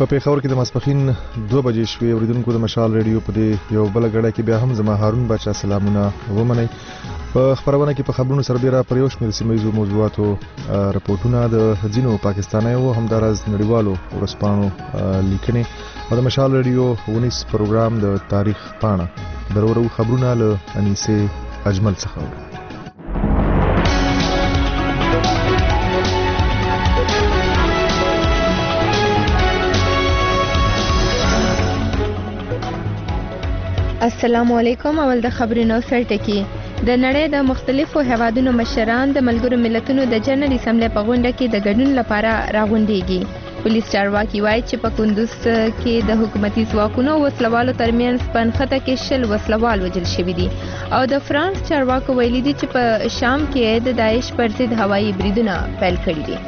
په پیښور کې د ماسپخین 2 بجې شوې. اوریدونکو د مشال ریډیو په دې یو بل غړډه کې بیا هم زما هارون بچا سلامونه ومنئ. په خبرونه کې په خبرونو سره بیا پر یو شمېر سیمه‌ییزو موضوعاتو رپورټونه د ځینو پاکستانیو همدارز نړیوالو ورځپاڼو لیکنې او د مشال ریډیو ونیس پروګرام د تاریخ پاڼه درورو خبرونه له انیسه اجمل څخه. السلام علیکم. اول د خبرونو سرټکی. د نړۍ د مختلفو هیوادونو مشران د ملګرو ملتونو د جنرال اسمبلی په غونډه کې د ګډون لپاره راغونډيږي. پولیس چارواکي وایي چې په کندوز کې د حکومتي ځواکونو وسلوالو ترمنځ په نښته کې 10 وسلوال وژل شوي دي او د فرانس چارواکو ویلي دي چې په شام کې د داعش پر ضد هوایي بریدونه پیل کړي دي.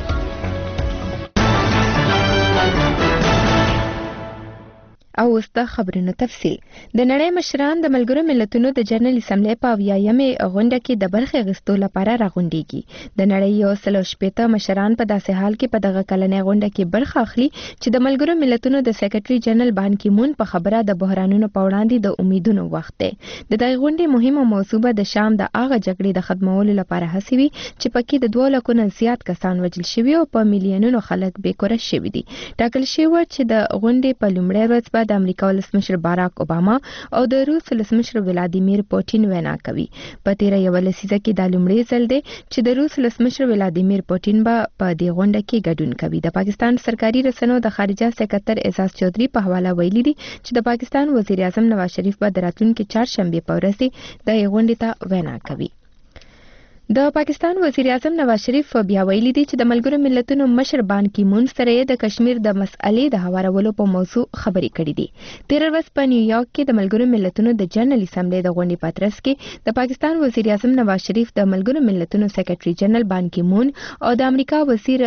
او وسته خبرونو تفصیل. د نړۍ مشران د ملګرو ملتونو د جنرال اسمبلی په 80مې غونډه کې د برخې غستو لپاره راغونډيږي. د نړۍ 160 مشران په داسې حال کې په دغه کلنې غونډه کې برخه اخلي چې د ملګرو ملتونو د سیکریټري جنرال بان کی مون په خبره د بحرانونو په وړاندې د امیدونو وخت دی. د دغه غونډې مهمه موضوع د شام د هغه جګړې د ختمولو لپاره هڅې وي چې پکې د 2 لکو نه زیات کسان وژل شوي او په میلیونونو خلک بیکوره شوي دي. ټاکل شوی چې د غونډې په لومړۍ ورځ د امریکا ولسمشر باراک اوباما او د روس ولسمشر ولادیمیر پوټین وینا کوي. په 13 لسیزه کې د لومړي ځل دی چې د روس ولسمشر ولادیمیر پوټین په دې غونډه کې ګډون کوي. د پاکستان سرکاري رسنیو د خارجه سکرټر اعزاز چودھری په حواله ویلي دي چې د پاکستان وزیر اعظم نواز شریف په راتلونکي چهارشنبه په ورځ د غونډې ته وینا کوي. د پاکستان وزیر اعظم نواز شریف بیا ویلي دي چې د ملګرو ملتونو مشر بان کی مون سره د کشمیر د مسئلې د هوارولو په موضوع خبرې کړې دي. 13 ورځ په نیویارک کې د ملګرو ملتونو د جنرال اسمبلی د غونډې په ترڅ کې د پاکستان وزیر اعظم نواز شریف د ملګرو ملتونو سیکریټري جنرال بان کی مون او د امریکا وزیر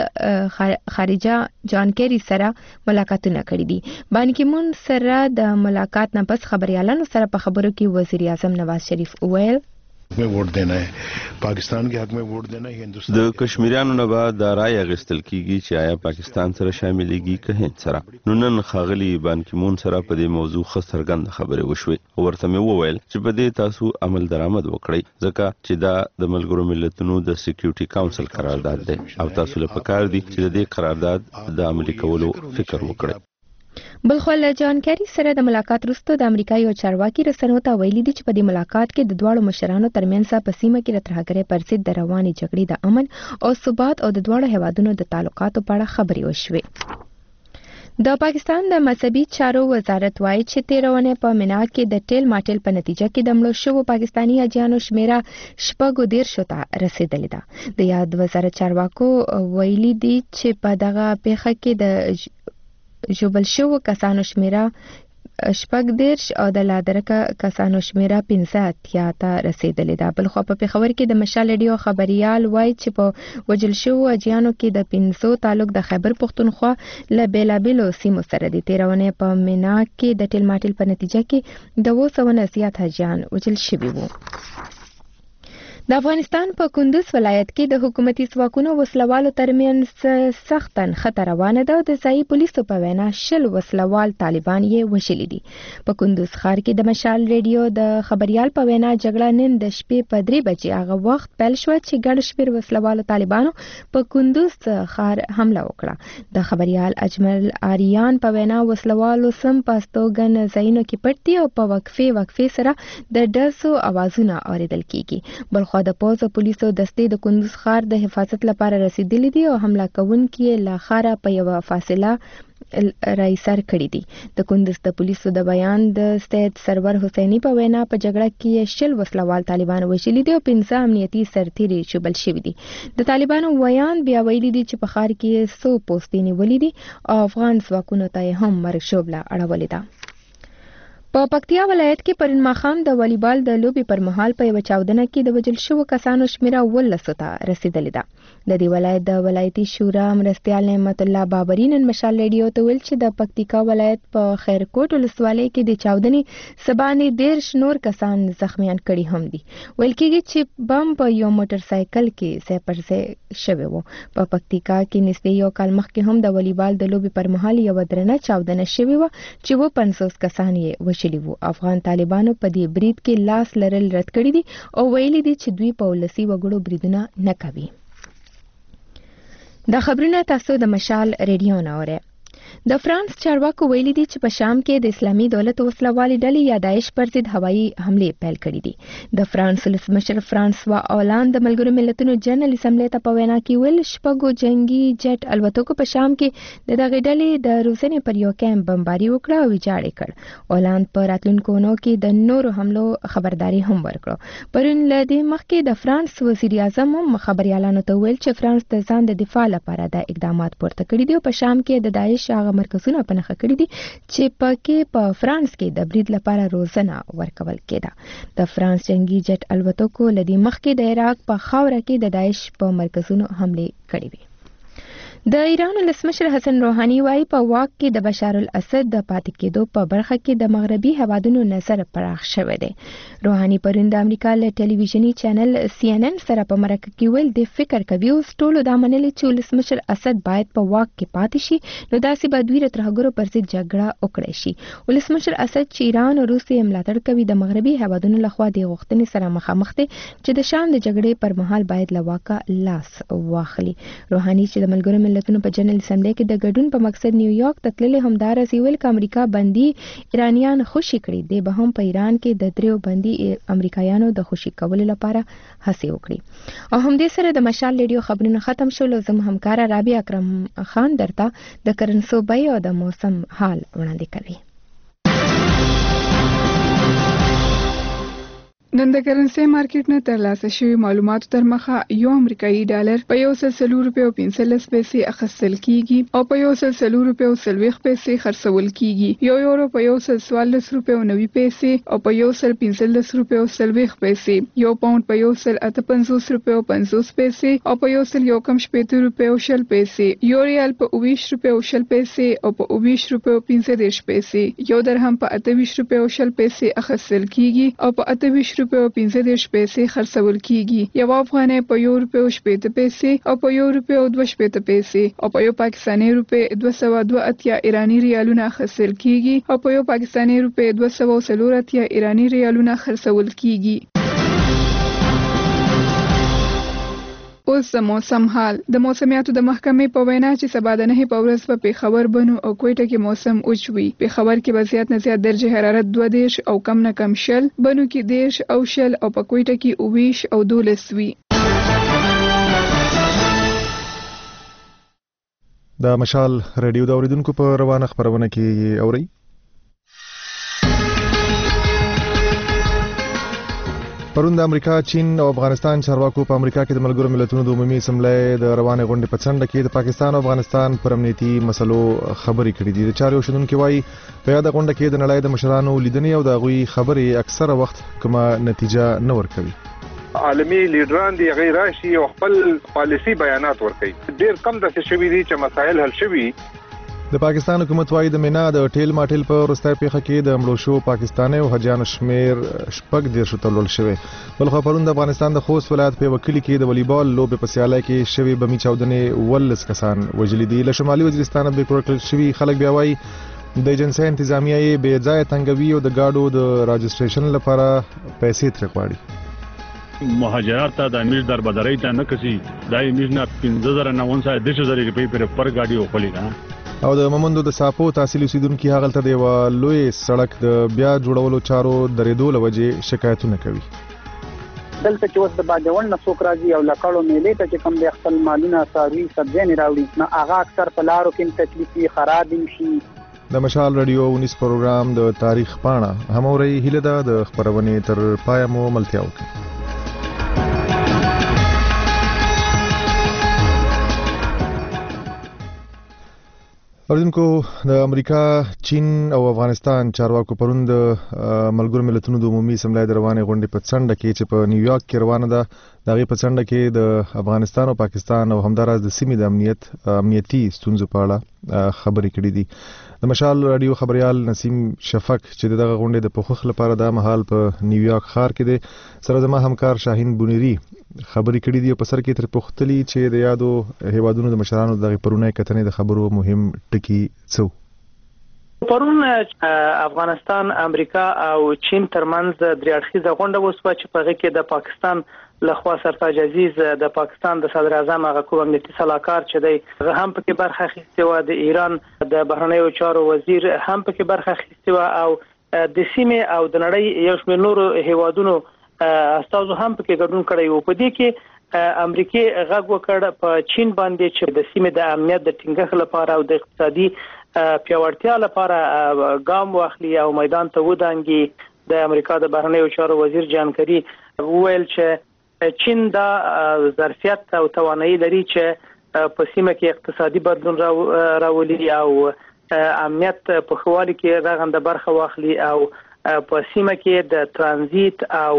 خارجه جان کیری سره ملاقاتونه کړي دي. بان کی مون سره د ملاقات نه پس خبريالانو سره په خبرو کې وزیر اعظم نواز شریف وویل में वोट देना है, पाकिस्तान के हक में वोट देना है. हिंदुस्तान د کشمیریانو نه بعد د رای اغستل کیږي چې آیا پاکستان سره شاملېږي که هند سره. نو نن خاغلی بان کی مون سره په دې موضوع خسترګند خبرې وشوي او ورته مې وویل چې په دې تاسو عمل درآمد وکړئ ځکه چې دا د ملګرو ملتونو د سکیورټي کونسل قرارداد دی او تاسو له پکار دي چې د دې قرارداد د عملي کولو فکر وکړئ. بلخو جان کیری سره د ملاقات وروسته د امریکا یو چارواکي رسنیو ته ویلي دي چې په دې ملاقات کې د دواړو مشرانو ترمنځ په سیمه کې د ترهګرۍ پر ضد د روانې جګړې د امن او ثبات او د دواړو هیوادونو د تعلقاتو په اړه خبرې وشوې. د پاکستان د مذهبي چارو وزارت وایي چې 13 ونې په مینا کې د ټیل ماټیل په نتیجه کې د مړو شوو پاکستاني حاجیانو شمیره 14 ته رسیدلې ده. د یاد وزارت چارواکو ویلي دي چې په دغه پیښه کې د ژوبل شوو کسانو شمیره 14 او د لادرکه کسانو شمیره 15 ته رسیدلې ده. بلخو په پیښور کې د مشال ریډیو خبريال وایي چې په وجل شوو اجیانو کې د 500 تعلق د خیبر پختونخوا له بیلابیلو سیمو سره دي. 13 ونې په مینا کې د ټیل ماټیل په نتیجه کې د 200 نه زیات حاجیان وجل شوي وو. د افغانستان په کندوز ولایت کې د حکومتي ځواکونو وسلوالو ترمنځ سخت خطر روانه ده او د ځایي پولیسو په وینا 10 وسلوال طالبان یې وژلي دي. په کندوز ښار کې د مشال ریډیو د خبريال په وینا جګړه نن د شپې په 3 بجې هغه وخت پیل شو چې ګڼ شمېر وسلوالو طالبانو په کندوز ښار حمله وکړه. د خبريال اجمل آریان په وینا وسلوالو سم پاستوګن ځایونو کې پټ دي او په وقفه سره د ډزو اوازونه اوریدل کیږي. بلخو د پوز پولیسو دستې د کندوز ښار د حفاظت لپاره رسیدلې دي او حمله کوونکي له ښاره په یو فاصله رایسار کړی دي. د کندوز د پولیسو د بیان د سید سرور حسینی په وینا په جګړه کې 10 وسلوال طالبان وژلي دي او 15 امنیتي سرتیري شوبل شوي دي. د طالبانو بیان بیا ویلي دي چې په ښار کې 100 پوستې نیولې دي او افغان ځواکونو ته هم مرګ شوبله اړولې ده. په پکتیا ولایت کې پرون ماښام د والیبال د لوبې پر مهال په یوه چاودنه کې د وژل شوو کسانو شمیره 19 ته رسیدلې ده. د دې ولایت د ولایتي شورا مرستیال نعمت الله بابري نن مشال ریډیو ته ویل چې د پکتیکا ولایت په خیرکوټ ولسوالۍ کې د چاودنې سبانې 13 نور کسان زخمیان کړي هم دي. ویل کېږي چې بم په یو موټر سایکل کې ځای پر ځای شوی و. په پکتیکا کې نږدې یو کال مخکې هم د والیبال د لوبې پر مهال یوه درنه چاودنه شوې وه چې 50 کسان یې وژلي وو. افغان طالبانو په دې برید کې لاس لرل رد کړي دي او ویلي دي چې دوی په ولسي وګړو بریدونه نه کوي. دا خبرونه تاسو د مشال ریډیو نه اورئ. د فرانس چارواکو ویلي دي چې په شام کې د اسلامي دولت وسلوالې ډلې یا داعش پر ضد هوایي حملې پیل کړي دي. د فرانس ولسمشر فرانسوا اولان د ملګرو ملتونو جنرال اسمبلی ته په وینا کې ویل شپږو جنگي جټ الوتکو په شام کې د دغې ډلې د روزنې پر یو کیمپ بمباري وکړه او ویجاړ یې کړ. اولان په راتلونکو اونو کې د نورو حملو خبرداري هم ورکړه. پرون له دې مخکې د فرانس وزیر اعظم هم خبريالانو ته ویل چې فرانس د ځان د دفاع لپاره د اقدامات پورته کړي دي او په شام کې د داعش هغه مرکزونه په نښه کړي دي چې پکې په فرانس کې د برید لپاره روزنه ورکول کېده. د فرانس جنگي جټ الوتکو له دې مخکې د عراق په خاوره کې د داعش په مرکزونو حملې کړې وي. د ایران ولسمشر حسن روحاني وايي په واک کې د بشار الاسد د پاتې کېدو په برخه کې د مغربي هوادونو نظر پراخ شوی دی. روحاني پرون د امریکا له ټلویزیونی چینل CNN سره په مرکه کې ویل د فکر کوي اوس ټولو دا منلي چې ولسمشر اسد باید په واک کې پاتې شي نو داسې به دوی ترهګرو پر ضد جګړه وکړي شي. ولسمشر اسد چې ایران او روسیې ملاتړ کوي د مغربي هوادونو لخوا د غوښتنې سره مخامخ دي چې د شام د جګړې پر مهال باید له واکه لاس واخلي. روحاني چې د ملګرو ملتونو په جنرال اسمبلی کې د ګډون په مقصد نیویارک ته تللې همدارس ویل چې امریکا بندي ایرانیان خوشي کړي دي به هم په ایران کې د دریو بندي امریکایانو د خوشي کولو لپاره هڅې وکړي. او هم دې سره د مشال ریډیو خبرونه ختم شول. زم همکار رابعه اکرم خان درته د کرنسوبۍ او د موسم حال وړاندې کوي. نن د کرنسي مارکیټ نه ترلاسه شوی معلوماتو تر مخه یو امریکایي ډالر په 140 روپیو 15 پیسې اخیستل کیږي او په 140 روپیو 40 پیسې خرڅول کیږي. یو یورو په 144 روپیو 90 پیسې او په 115 روپیو 40 پیسې. یو پاوند په 158 روپیو 50 پیسې او په 117 روپیو 10 پیسې. یو ریال په 20 روپیو 10 پیسې او په 20 روپیو 15 پیسې. یو درهم په 28 روپیو 10 پیسې اخیستل کیږي او په 28 روپیو 15 پیسې خرڅول کیږي. یو افغانۍ په 1 روپیو 80 پیسې او په 1 روپیو 2 پیسې او په یو پاکستاني روپی 282 ایرانی ریالونه خرڅول کیږي او په یو پاکستاني روپی 240 ایرانی ریالونه خرڅول کیږي. اوس د موسم حال. د موسمیاتو د محکمې په وینا چې سبا د 9 په ورځ په پیښور بنو او کوټه کې موسم اوچ وي. پیښور کې به زیات نه زیات درجه حرارت 12 او کم نه کم 10، بنو کې 10 او 10 او په کوټه کې 20 او 12 وي. د مشال ریډیو د اوریدونکو په روانه خبرونه کې اوري. پرون د امریکا، چین او افغانستان چارواکو په امریکا کې د ملګرو ملتونو د عمومي اسمبلی د روانې غونډې په څنډه کې د پاکستان او افغانستان پر امنیتي مسلو خبرې کړې دي. د چارو شنونکو وايي په یاد غونډه کې د نړۍ د مشرانو لیدنې او د غوي خبرې اکثره وخت کومه نتیجه نه ورکوي. عالمي لیډران دی غیر راشي او خپل پالیسی بیانات ورکوي. ډیر کم د څه شوی دي چې مسایل حل شوي. د پاکستان حکومت وايي د مینا د ټیل ماټیل په وروستۍ پیښه کې د مړو شو پاکستاني او حجانو شمیر شپږ ډیر شو تلل شوی. بلخو پرون د افغانستان د خوست ولایت په وکیل کې د والیبال لوبې په سیالۍ کې شوی بمی چاودنې 19 کسان وژل دي. له شمالي وزیرستان به کړکل شوی خلک بیا وايي د ایجنسي انتظامیه یې بې ځای تنګوي او د گاډو د راجستریشن لپاره پیسې ترې غواړي. مهاجرات ته د امیر دربدرۍ ته نه کسي د امیر نه 15900 روپۍ پر گاډي وخلی کنه. او د ممندو د ساپو تحصیل اوسیدونکو هغه ته د لوی سړک د بیا جوړولو چارو درېدو لوجه شکایتونه کوي. دلته چې اوس د باجوړ نه څوک راځي او لکړو میلې ته چې کوم د خپل مالونه ساروي سبزی نه راوړي نو هغه اکثر په لارو کې تکلیفي خراب شي. د مشال ریډیو 19 پروګرام د تاریخ پاڼه هموري هیله ده د خبرونه تر پای مو ملتیا وکړي. اوریدونکو د امریکا، چین او افغانستان چارواکو پرون د ملګرو ملتونو د عمومي اسمبلی د روانې غونډې په څنډه کې چې په نیویارک کې روانه ده د هغې په څنډه کې د افغانستان او پاکستان او همداراز د سیمې د امنیتي ستونزو په اړه خبرې کړې دي. د مشال رادیو خبريال نسیم شفق چې دغه غونډې د پوښښ لپاره د مهال په نیویارک ښار کې دی سره زما همکار شاهین بونيري خبرې کړې دي او په سر کې تر پوښتلي چې د یادو هیوادونو د مشرانو دغه پرونی کتنې د خبرو مهم ټکي څه پرون افغانستان، امریکا او چین ترمنځ درې اړخیزه غونډه وشوه چې په هغه کې د پاکستان لخوا سرتاج عزیز د پاکستان د صدر اعظم هغه کوم امنیتي صلاحکار چې دی هغه هم پکې برخه اخیستې و، د ایران د بهرنیو چارو وزیر هم پکې برخه اخیستې و او د سیمې او د نړۍ یو شمېر نورو هیوادونو استازو هم پکې ګډون کړی و. په دې کې امریکای غږ وکړ په چین باندې چې د سیمې د امنیت د ټینګښت لپاره او د اقتصادي پیاوړتیا لپاره ګام واخلي او میدان ته ودانګي. د امریکا د بهرنیو چارو وزیر جان کری وویل چې چین دا ظرفیت او توانایي لري چې په سیمه کې اقتصادي بدلون راولي او امنیت په خوالي کې رغنده برخه واخلي او په سیمه کې د ترانزیت او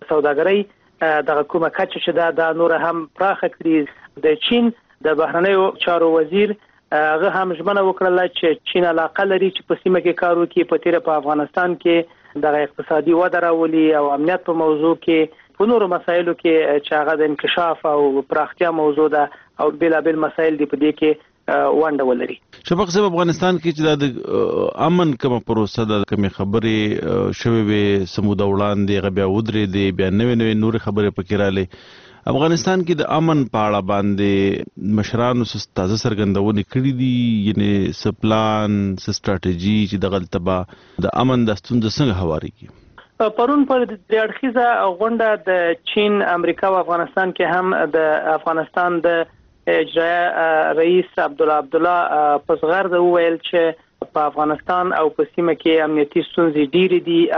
سوداګرۍ د کومه کچه چې دا نور هم پراخه کړي. د چین د بهرنیو چارو وزیر هغه هم ژمنه وکړه چې چین علاقه لري چې په سیمه کې کار وکړي، په تیر په افغانستان کې د اقتصادي وده راولي او امنیت په موضوع کې په نورو مسایلو کې چې هغه د انکشاف او پراختیا موضوع ده او بلابل مسایل دی په دې کې ونډه ولري. شفق صاحب، افغانستان کې چې د امن کومه پروسه د کومې خبرې شوې وي سموده وړاندې غبیا ودرې دی بیا نوې نور خبرې پکې رااله. افغانستان کې د امن په اړه باندې مشرانو تازه څرګندونې کړې دي، یعنی سپلان ستراتیژي چې د غلطبه د امن د ستونزې څنګه هواريږي. پرون پر د اړخیزه غونډه د چین، امریکا او افغانستان کې هم د افغانستان د اجرایه رئیس عبدالله پسغرد وویل چې په افغانستان او په سیمه کې امنیتي ستونزې ډېرې دي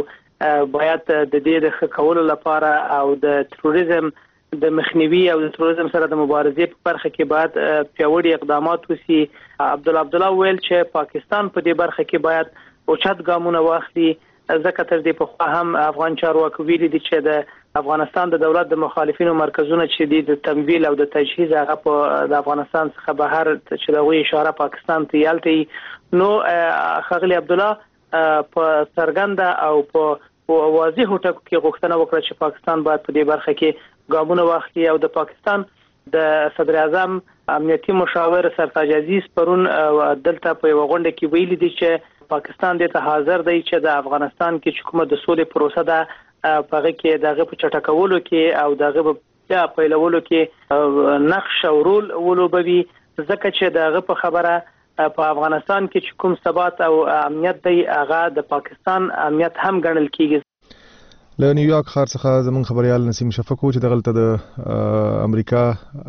او باید د دې د ښه کولو لپاره او د تروریزم د مخنیوي او د تروریزم سره د مبارزې په برخه کې باید پیاوړي اقدامات وشي. عبدالله وویل چې پاکستان په دې برخه کې باید اوچت ګامونه واخلي، ځکه تر دې پخوا هم افغان چارواکو ویلي دي چې د افغانستان د دولت د مخالفینو مرکزونه چې دي د تمویل او د تجهیز هغه په د افغانستان څخه بهر چې دغه اشاره پاکستان ته یالتي نو خغلی عبدالله په څرګنده او په واضح ټکو کې غوښتنه وکړه چې پاکستان باید په دې برخه کې ګامونه واخلي او د پاکستان د صدر اعظم امنیتي مشاور سرتاج عزیز پرون دلته په غونډه کې ویلي دي چې پاکستان دې ته حاضر دی چې د افغانستان کې کومه د سولې پروسه ده په هغه کې دغه په چټکولو کې او دغه په پیلولو کې نقش او رول ولوبوي، ځکه چې دغه په خبره په افغانستان کې کوم ثبات او امنیت دی هغه د پاکستان امنیت هم ګڼل کیږي. له نیویارک ښار څخه زموږ خبريال نسیم شفق چې دغلته د امریکا،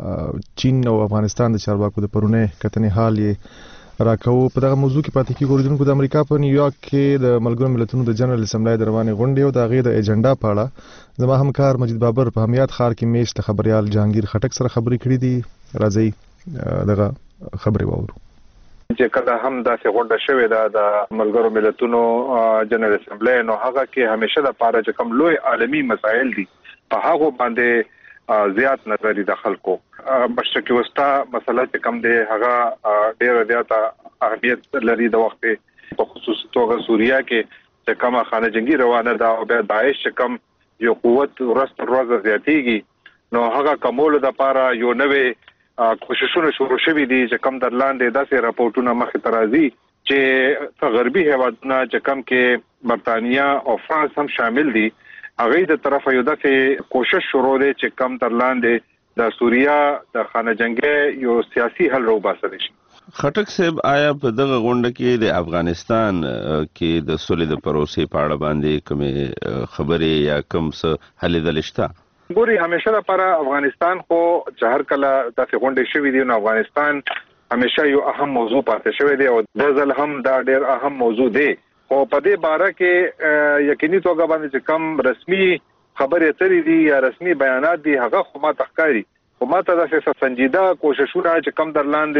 چین او افغانستان د چارواکو د پرونی کتنې حال یې راکو. په دغه موضوع کې پاتې کیږو اوریدونکو د امریکا په نیویارک کې د ملګرو ملتونو د جنرال اسمبلی د روانې غونډې او د هغې د ایجنډا په اړه زما همکار مجید بابر په همیات ښار کې میشت خبريال جهانگیر خټک سره خبرې کړې دي. راځي دغه خبرې واورو. چې کله هم داسې غونډه شوې ده د ملګرو ملتونو جنرال اسمبلی نو هغه کې همیشه د پاره چې کوم لوی عالمي مسایل دي په هغه باندې زیات نظر د خلکو مشرقي وسطا مسله چې کوم دی هغه ډېر زیاته اهمیت لري د وخت په خصوص توګه سوریه کې چې کومه خانه جنگي روانه ده او بیا داعش کوم یو قوت ورځ زیاتېږي نو هغه کومول د پاره یو نوې کوششونه شروع شوي دي چې کوم در لاندې داسې راپورټونه مخې ته راځي چې غربي هیوادونه چې کوم کې برتانیا او فرانس هم شامل دي هغه د طرفه یو داسې کوشش شروع دي چې کم تر لاندې د سوریه د خانه جنگي یو سیاسي حل راوباسي شي. خټک صاحب، آیا په دغه غونډه کې د افغانستان کې د سولې د پروسې په اړه باندې کومې خبرې یا کوم څه حل دلشته؟ ګوري همیشه لپاره افغانستان خو چې هر کله داسې غونډې شوې دي نو افغانستان همیشه یو اهم موضوع پاتې شوی دی او د ځل هم دا ډېر اهم موضوع دی. او په دې باره کې یقیني توګه باندې چې کم رسمي خبرې اترې دي یا رسمي بیانات دي هغه خو ما تخکاری خو ما ته د سنجیده کوششونه چې کم در لاندې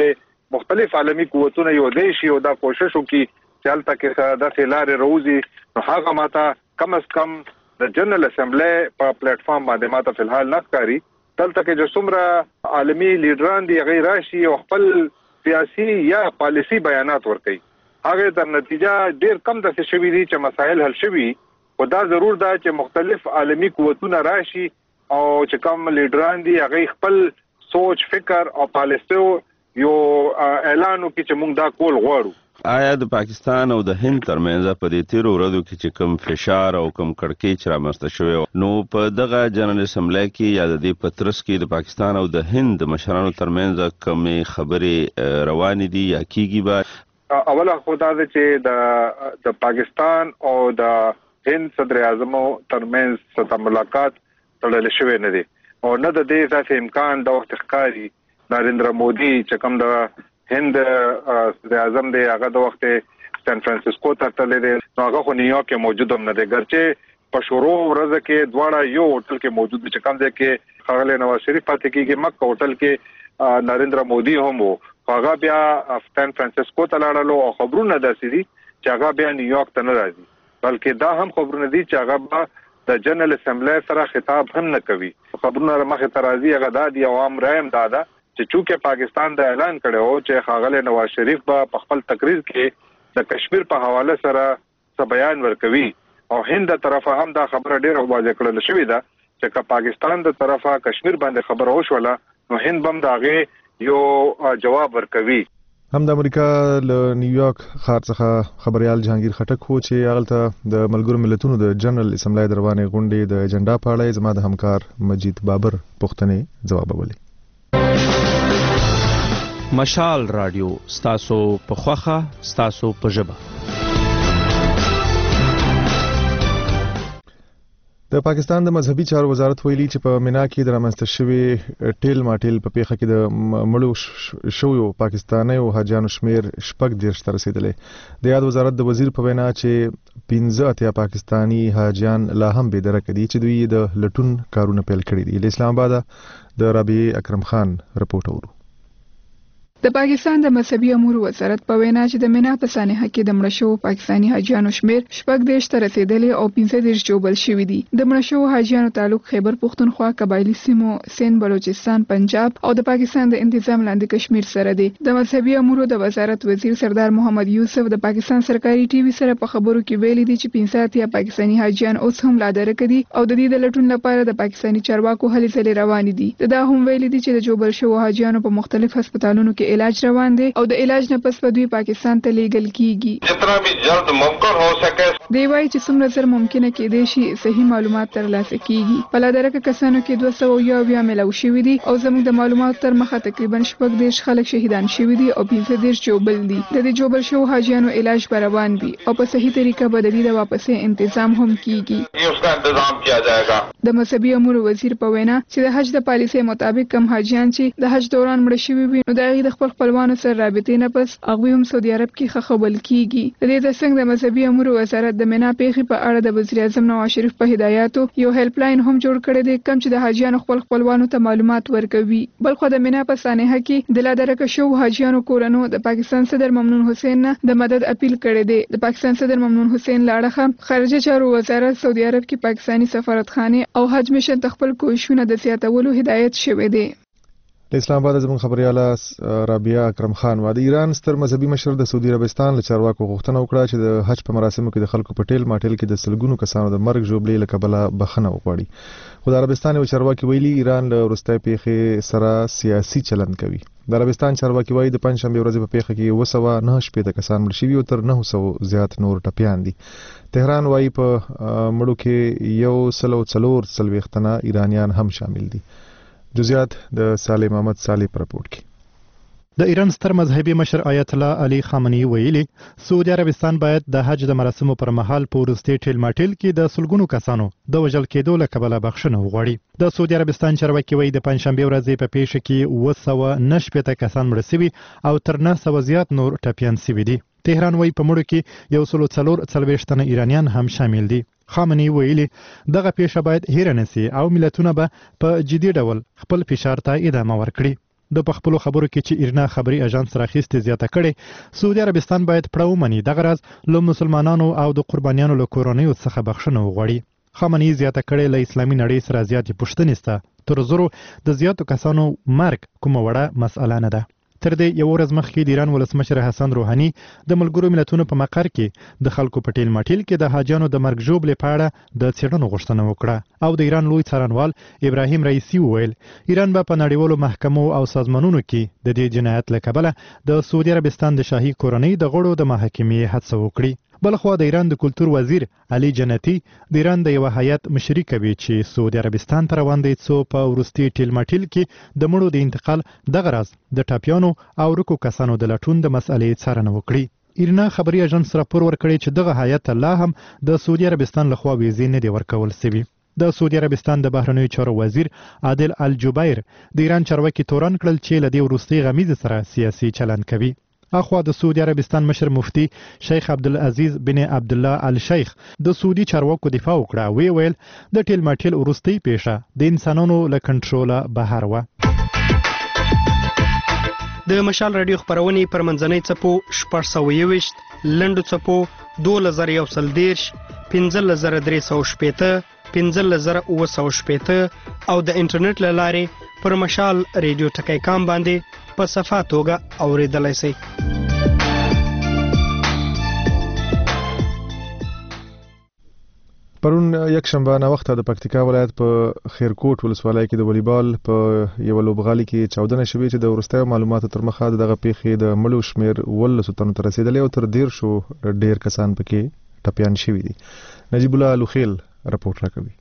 مختلف عالمي قوتونه یو دی شي او دا کوشش وکړي چې هلته کې د سیلارې روزي نو هغه ماته کم از کم د جنرال اسمبلی په پلیټ فارم باندې ماته فلحال نه ښکاري دلته کې چې څومره عالمي لیډران دي هغه راشي او خپل سیاسي یا پالیسي بیانات ورکړي هغه تر نتیجه ډیر کم د څه شوي دي چې مسایل حل شوي او دا ضرور ده چې مختلف عالمي قوتونه راشي او چې کوم لیډران دي هغه خپل سوچ فکر او پالیسي یو اعلان وکړي چې موږ دا کول غواړو. آیا د پاکستان او د هند ترمنځ په دې تیرو ورځو کې چې کوم فشار او کوم کړکېچ رامنځته شوی نو په دغه جنرال اسمبلی کې یا د دې پترس کې د پاکستان او د هند مشرانو ترمنځ کوم خبرې روانې دي یا کیږي به؟ اوله خدا ده چې د پاکستان او د هند صدر اعظم ترمنځ ست ملاقات تړل شوی نه دي او نه د دې ځکه امکان د وخت ښکاری نریندر مودي چې کوم د هند صدر اعظم دی هغه د وخت سان فرانسیسکو ته تللی دی نو هغه خو نیویارک کې موجود هم نه دی ګرچې په شروع ورځ کې دواړه یو هوټل کې موجود دي چې کوم ځای کې ښاغلی نواز شریف پاتې کېږي مکه هوټل کې نریندر مودي هم وو هغه بیا سان فرانسیسکو ته لاړلو او خبرونه داسې دي چې هغه بیا نیویارک ته نه راځي بلکې دا هم خبرونه دي چې هغه به د جنرال اسمبلی سره خطاب هم نه کوي خبرونه مخې ته راځي هغه دا دي عوام رایم دا ده چې چونکه پاکستان د اعلان کړو چې ښاغلی نواز شریف په خپل تقریر کې د کشمیر په حواله سره څه بیان ورکوي او هند د طرفه هم دا خبره ډیره واضح کړل شوې ده چې پاکستان د طرفه کشمیر باندې خبره وشوله نو هند بم داغه یو جواب ورکوي. هم د امریکا له نیویارک ښار څخه خبريال جهانگیر خټک هو چې هغه د ملګرو ملتونو د جنرال اسمبلی دروانې غونډې د اجنډا په اړه زما د همکار مجید بابر پوښتنې ځوابولې. مشال رادیو ستاسو په خوخه ستاسو په ژبه. د پاکستان د مذهبي چارو وزارت ویلي چې په مینا کې د رامنځته شوی ټیل ماټیل په پیښه کې د مړو شویو پاکستاني او حاجیانو شمیر 14 ته رسیدلې د یاد وزارت د وزیر په وینا چې 15 پاکستانی حاجیان لا هم بې درکه دي چې دوی د لټون کارونه پیل کړي دي. له اسلام آباد د رابعه اکرم خان رپورټ اورو. د پاکستان د مذهبي امور وزارت په وینا چې د مینا په سانحه کې د مړه شوو پاکستانی حاجیانو شمیر 14 ته رسیدلی او 15 جوړل شوی دي. د مړه شوو حاجیانو تعلق خیبر پختونخوا، قبایلی سیمو، سند، بلوچستان، پنجاب او د پاکستان د انتظام لاندې کشمیر سره دي. د مذهبي امور د وزارت وزیر سردار محمد یوسف د پاکستان سرکاري ټي وي سره په خبرو کې ویلي دي چې 15 پاکستانی حاجیان اوس هم لا درکه دي او د دې د لټون لپاره د پاکستانی چارواکو هلې ځلې روان دي. دا هم ویلي دي چې د جوړل شوو حاجیانو په مختلف هسپتالونو کې علاج روان دي او د علاج نه پس په دوی پاکستان ته لیږل کیږي. جتنا بھی جلد ممکن ہو سکے دی وايي چې څومره زر ممکنه کېدای شي صحیح معلومات ترلاسه کیږي. په لادرکه کسانو کې 200 ملاو شوي دي او زموږ د معلوماتو تر مخه تقریبا 14 خلک شهیدان شوي دي او 15 جوبل دي. د دې جوبل شو حاجیانو علاج روان وي او په صحیح طریقه به د دې د واپسې تنظیم هم کیږي. اس کا انتظام کیا جائے گا. د مذهبي امور وزیر په وینا چې د حج د پالیسۍ مطابق کم حاجیان چې د حج دوران مړ شوي وي نو د هغوی د خپل خپلوانو سره رابطې نه پس هغوی هم سعودي عرب کې خښول کیږي. د دې ترڅنګ د مذهبي امور وزارت د مینا پیښې په اړه د وزیر اعظم نواز شریف په هدایاتو یو هیلپ لاین هم جوړ کړی دی کوم چې د حاجیانو خپل خپلوانو ته معلومات ورکوي. بلخو د مینا په سانحه کې د لادرکه شو حاجیانو کورنو د پاکستان صدر ممنون حسین نه د مدد اپیل کړی دی. د پاکستان صدر ممنون حسین لاړه خارجه چارو وزارت سعودي عرب کې پاکستانی سفارتخانه او حج میشن تخپل کوښښونه د زیاتولو هدایت شوی دی. د اسلام آباد زموږ خبرياله رابعه اکرم خان د ایران ستر مذهبي مشر د سعودي عربستان له چارواکو غوښتنه وکړه چې د حج په مراسمو کې د خلکو په ټیل ماټیل کې د سلګونو کسانو د مرګ ژوبلې له کبله بخښنه وغواړي. خو د عربستان یو چارواکي ویلي ایران له وروستۍ پیښې سره سیاسي چلند کوي. د عربستان چارواکي وایي د پنځشنبه ورځې په پیښه کې 209 کسان مړ شوي او تر 900 زیات نور ټپیان دي. تهران وایي په مړو کې 140 تنه ایرانیان هم شامل دي. جزئیات د صالح محمد صالح پر رپورټ کې. د ایران ستر مذهبي مشر آیت الله علي خامنه‌ای ویلي سعودي عربستان باید د حج د مراسمو پر مهال په وروستي ټیل ماټیل کې د سلګونو کسانو د وژل کېدو له کبله بخښنه وغواړي. د سعودي عربستان چارواکي وایي د پنځشنبه ورځې په پیښه کې 209 کسان مړه شوي او تر 900 زیات نور ټپیان شوي دي. تهران وایي په مړو کې 140 تنه ایرانیان هم شامل دي. خامنه‌ای ویلي دغه پیښه باید هیر نه سي او ملتونه به په جدي ډول خپل فشار ته ادامه ورکړي. د پخپلو خبرو کې چې ایرنا خبري اژانس راخیستې زیاته کړي سعودي عربستان باید پړه ومني دغه راز له مسلمانانو او د قربانیانو له کورنیو څخه بخښنه وغواړي خامنه‌ای زیاته کړي له اسلامي نړۍ سره زیاتې پوښتنې سته تر زرو د زیاتو کسانو مرګ کومه وړه مسأله نه ده تر دې یو ورځ مخکې د ایران ولسمشر حسن روحاني د ملګرو ملتونو په مقر کې د خلکو په ټیل ماټیل کې د حاجیانو د مرګ ژوبلې په اړه د څېړنو غوښتنه وکړه او د ایران لوی څارنوال ابراهیم رئیسی وویل ایران به په نړیوالو محکمو او سازمانونو کې د دې جنایت له کبله د سعودي عربستان د شاهي کورنۍ د غړو د محاکمې هڅه وکړي بلخوا د ایران د کلتور وزیر علي جنتی د ایران د یو هیئت مشري کوي چې سعودي عربستان ته روان دی څو په وروستي ټیل ماټیل کې د مړو د انتقال دغه راز د ټاپیانو او رکو کسانو د لټون د مسئلې څارنه وکړي ایرنا خبري اژانس راپور ورکړی چې دغه هیئت لا هم د سعودي عربستان لخوا ویزې نه دی ورکول شوی د سعودي عربستان د بهرنیو چارو وزیر عادل الجبیر د ایران چارواکي تورن کړل چې له دې وروستي غمیز سره سیاسي چلن کوي اخوا د سعودي عربستان مشر مفتی شیخ عبدالعزیز بن عبد الله الشیخ د سعودي چارواکو دفاع وکړه ویل د ټیل ماټیل وروستي پیښه د انسانانو له کنټروله بهر و د مشال رادیو خبرونه پر منځنۍ چپو 621 لندو چپو 2110 15315 15915 او د انټرنیټ له لارې پر مشال رادیو ټکی کام باندې په صفه توګه اوریدلای شئ پرون یک شنبه نه وخت د پکتیکا ولایت په خیرکوټ ولسوالۍ کې د والیبال په یو لوبغالي کې 14 شوبې چې د ورستیو معلوماتو تر مخه دغه پیښې د مړو شمیر 19 تنو ته رسیدلی او تر 150 ډیر کسان پکې ټپيان شوي دي نجیب الله لوخیل رپورټ راکوي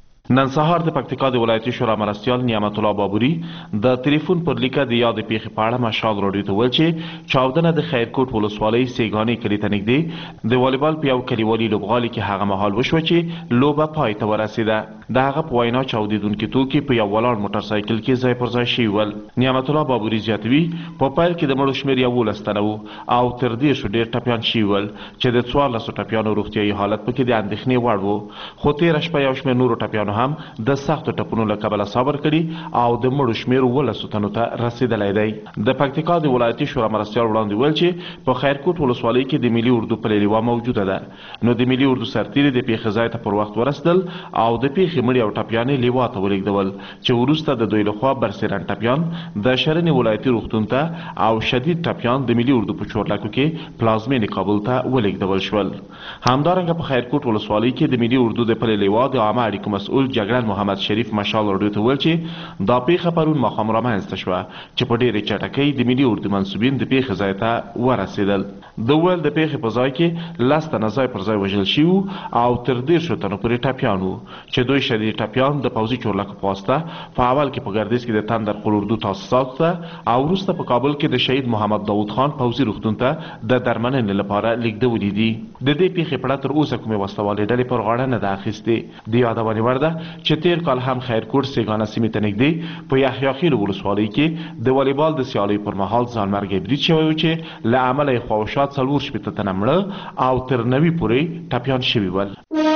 نن سهار د پکتیکا د ولایتي شورا مرستیال نعمت الله بابوري د ټلیفون پر لیکه د یاد پیښې په اړه مشال راډیو ته ویل چې چاودنه د خیرکوټ ولسوالۍ سیګانې کلی ته نږدې د والیبال په یو کلیوالي لوبغالي کې هغه مهال وشوه چې لوبه پای ته ورسیده د هغه په وینا چاودیدونکي توکي په یو ولاړ موټر سایکل کې ځای پر ځای شوي ول نعمت الله بابوري زیاتوي په پیل کې د مړو شمیر 11 تنه و او تر دې شو ډیر ټپیان شوي ول چې د 14 ټپیانو روغتیايي حالت پکې د اندېښنې وړ و خو تیر شپه یو شمیر نورو ټپیانو هم د سختو ټپونو له کبله صبر کړي او د مړو شمیر 19 تنو ته رسیدلی دی د پکتیکا د ولایتي شورا مرستیال وړاندې ویل چې په خیرکوټ ولسوالۍ کې د ملي اردو پلې لیوا موجوده ده نو د ملي اردو سرتیري د پیښې ځای ته پر وخت ورسېدل او د پیښې مړي او ټپیانې لیوا ته ولېږدول چې وروسته د دوی لخوا برسېرن ټپیان د شرنې ولایتي روغتون ته او شدید ټپیان د ملي اردو په چورلکو کې پلازمینې کابل ته ولېږدول شول همدارنګه په خیرکوټ ولسوالۍ کې د ملي اردو د پلې لیوا د عامه اړیکو مسؤل جګړن محمد شریف مشال راډیو ته ویل چې دا پیښه پرون ماښام رامنځته شوه چې په ډېرې چټکۍ د ملي اردو منسوبین د پیښې ځای ته ورسېدل د ویل د پیښې په ځای کې 10 تنه ځای پر ځای وژل شوي او تر 150 تنو پورې ټپیان وو چې دوی شدید ټپیان د پوځي چورلکو په واسطه په اول کې په ګردیز کې د تندر قل اردو تاسیساتو ته او وروسته په کابل کې د شهید محمد داود خان پوځي روغتون ته د درملنې لپاره لیږدولي دي د دې پیښې په اړه تر اوسه کومې وسلوالې ډلې پر غاړه نه ده اخیستې د یادونې وړ ده چې تیر کال هم خیرکوټ سیګانه سیمې ته نږدې په یحیی خیل ولسوالۍ کې د والیبال د سیالۍ پر مهال ځانمرګي برید شوی و چې له امله یې خواوشات 40 تنه مړه او تر 90 پورې ټپیان شوي ول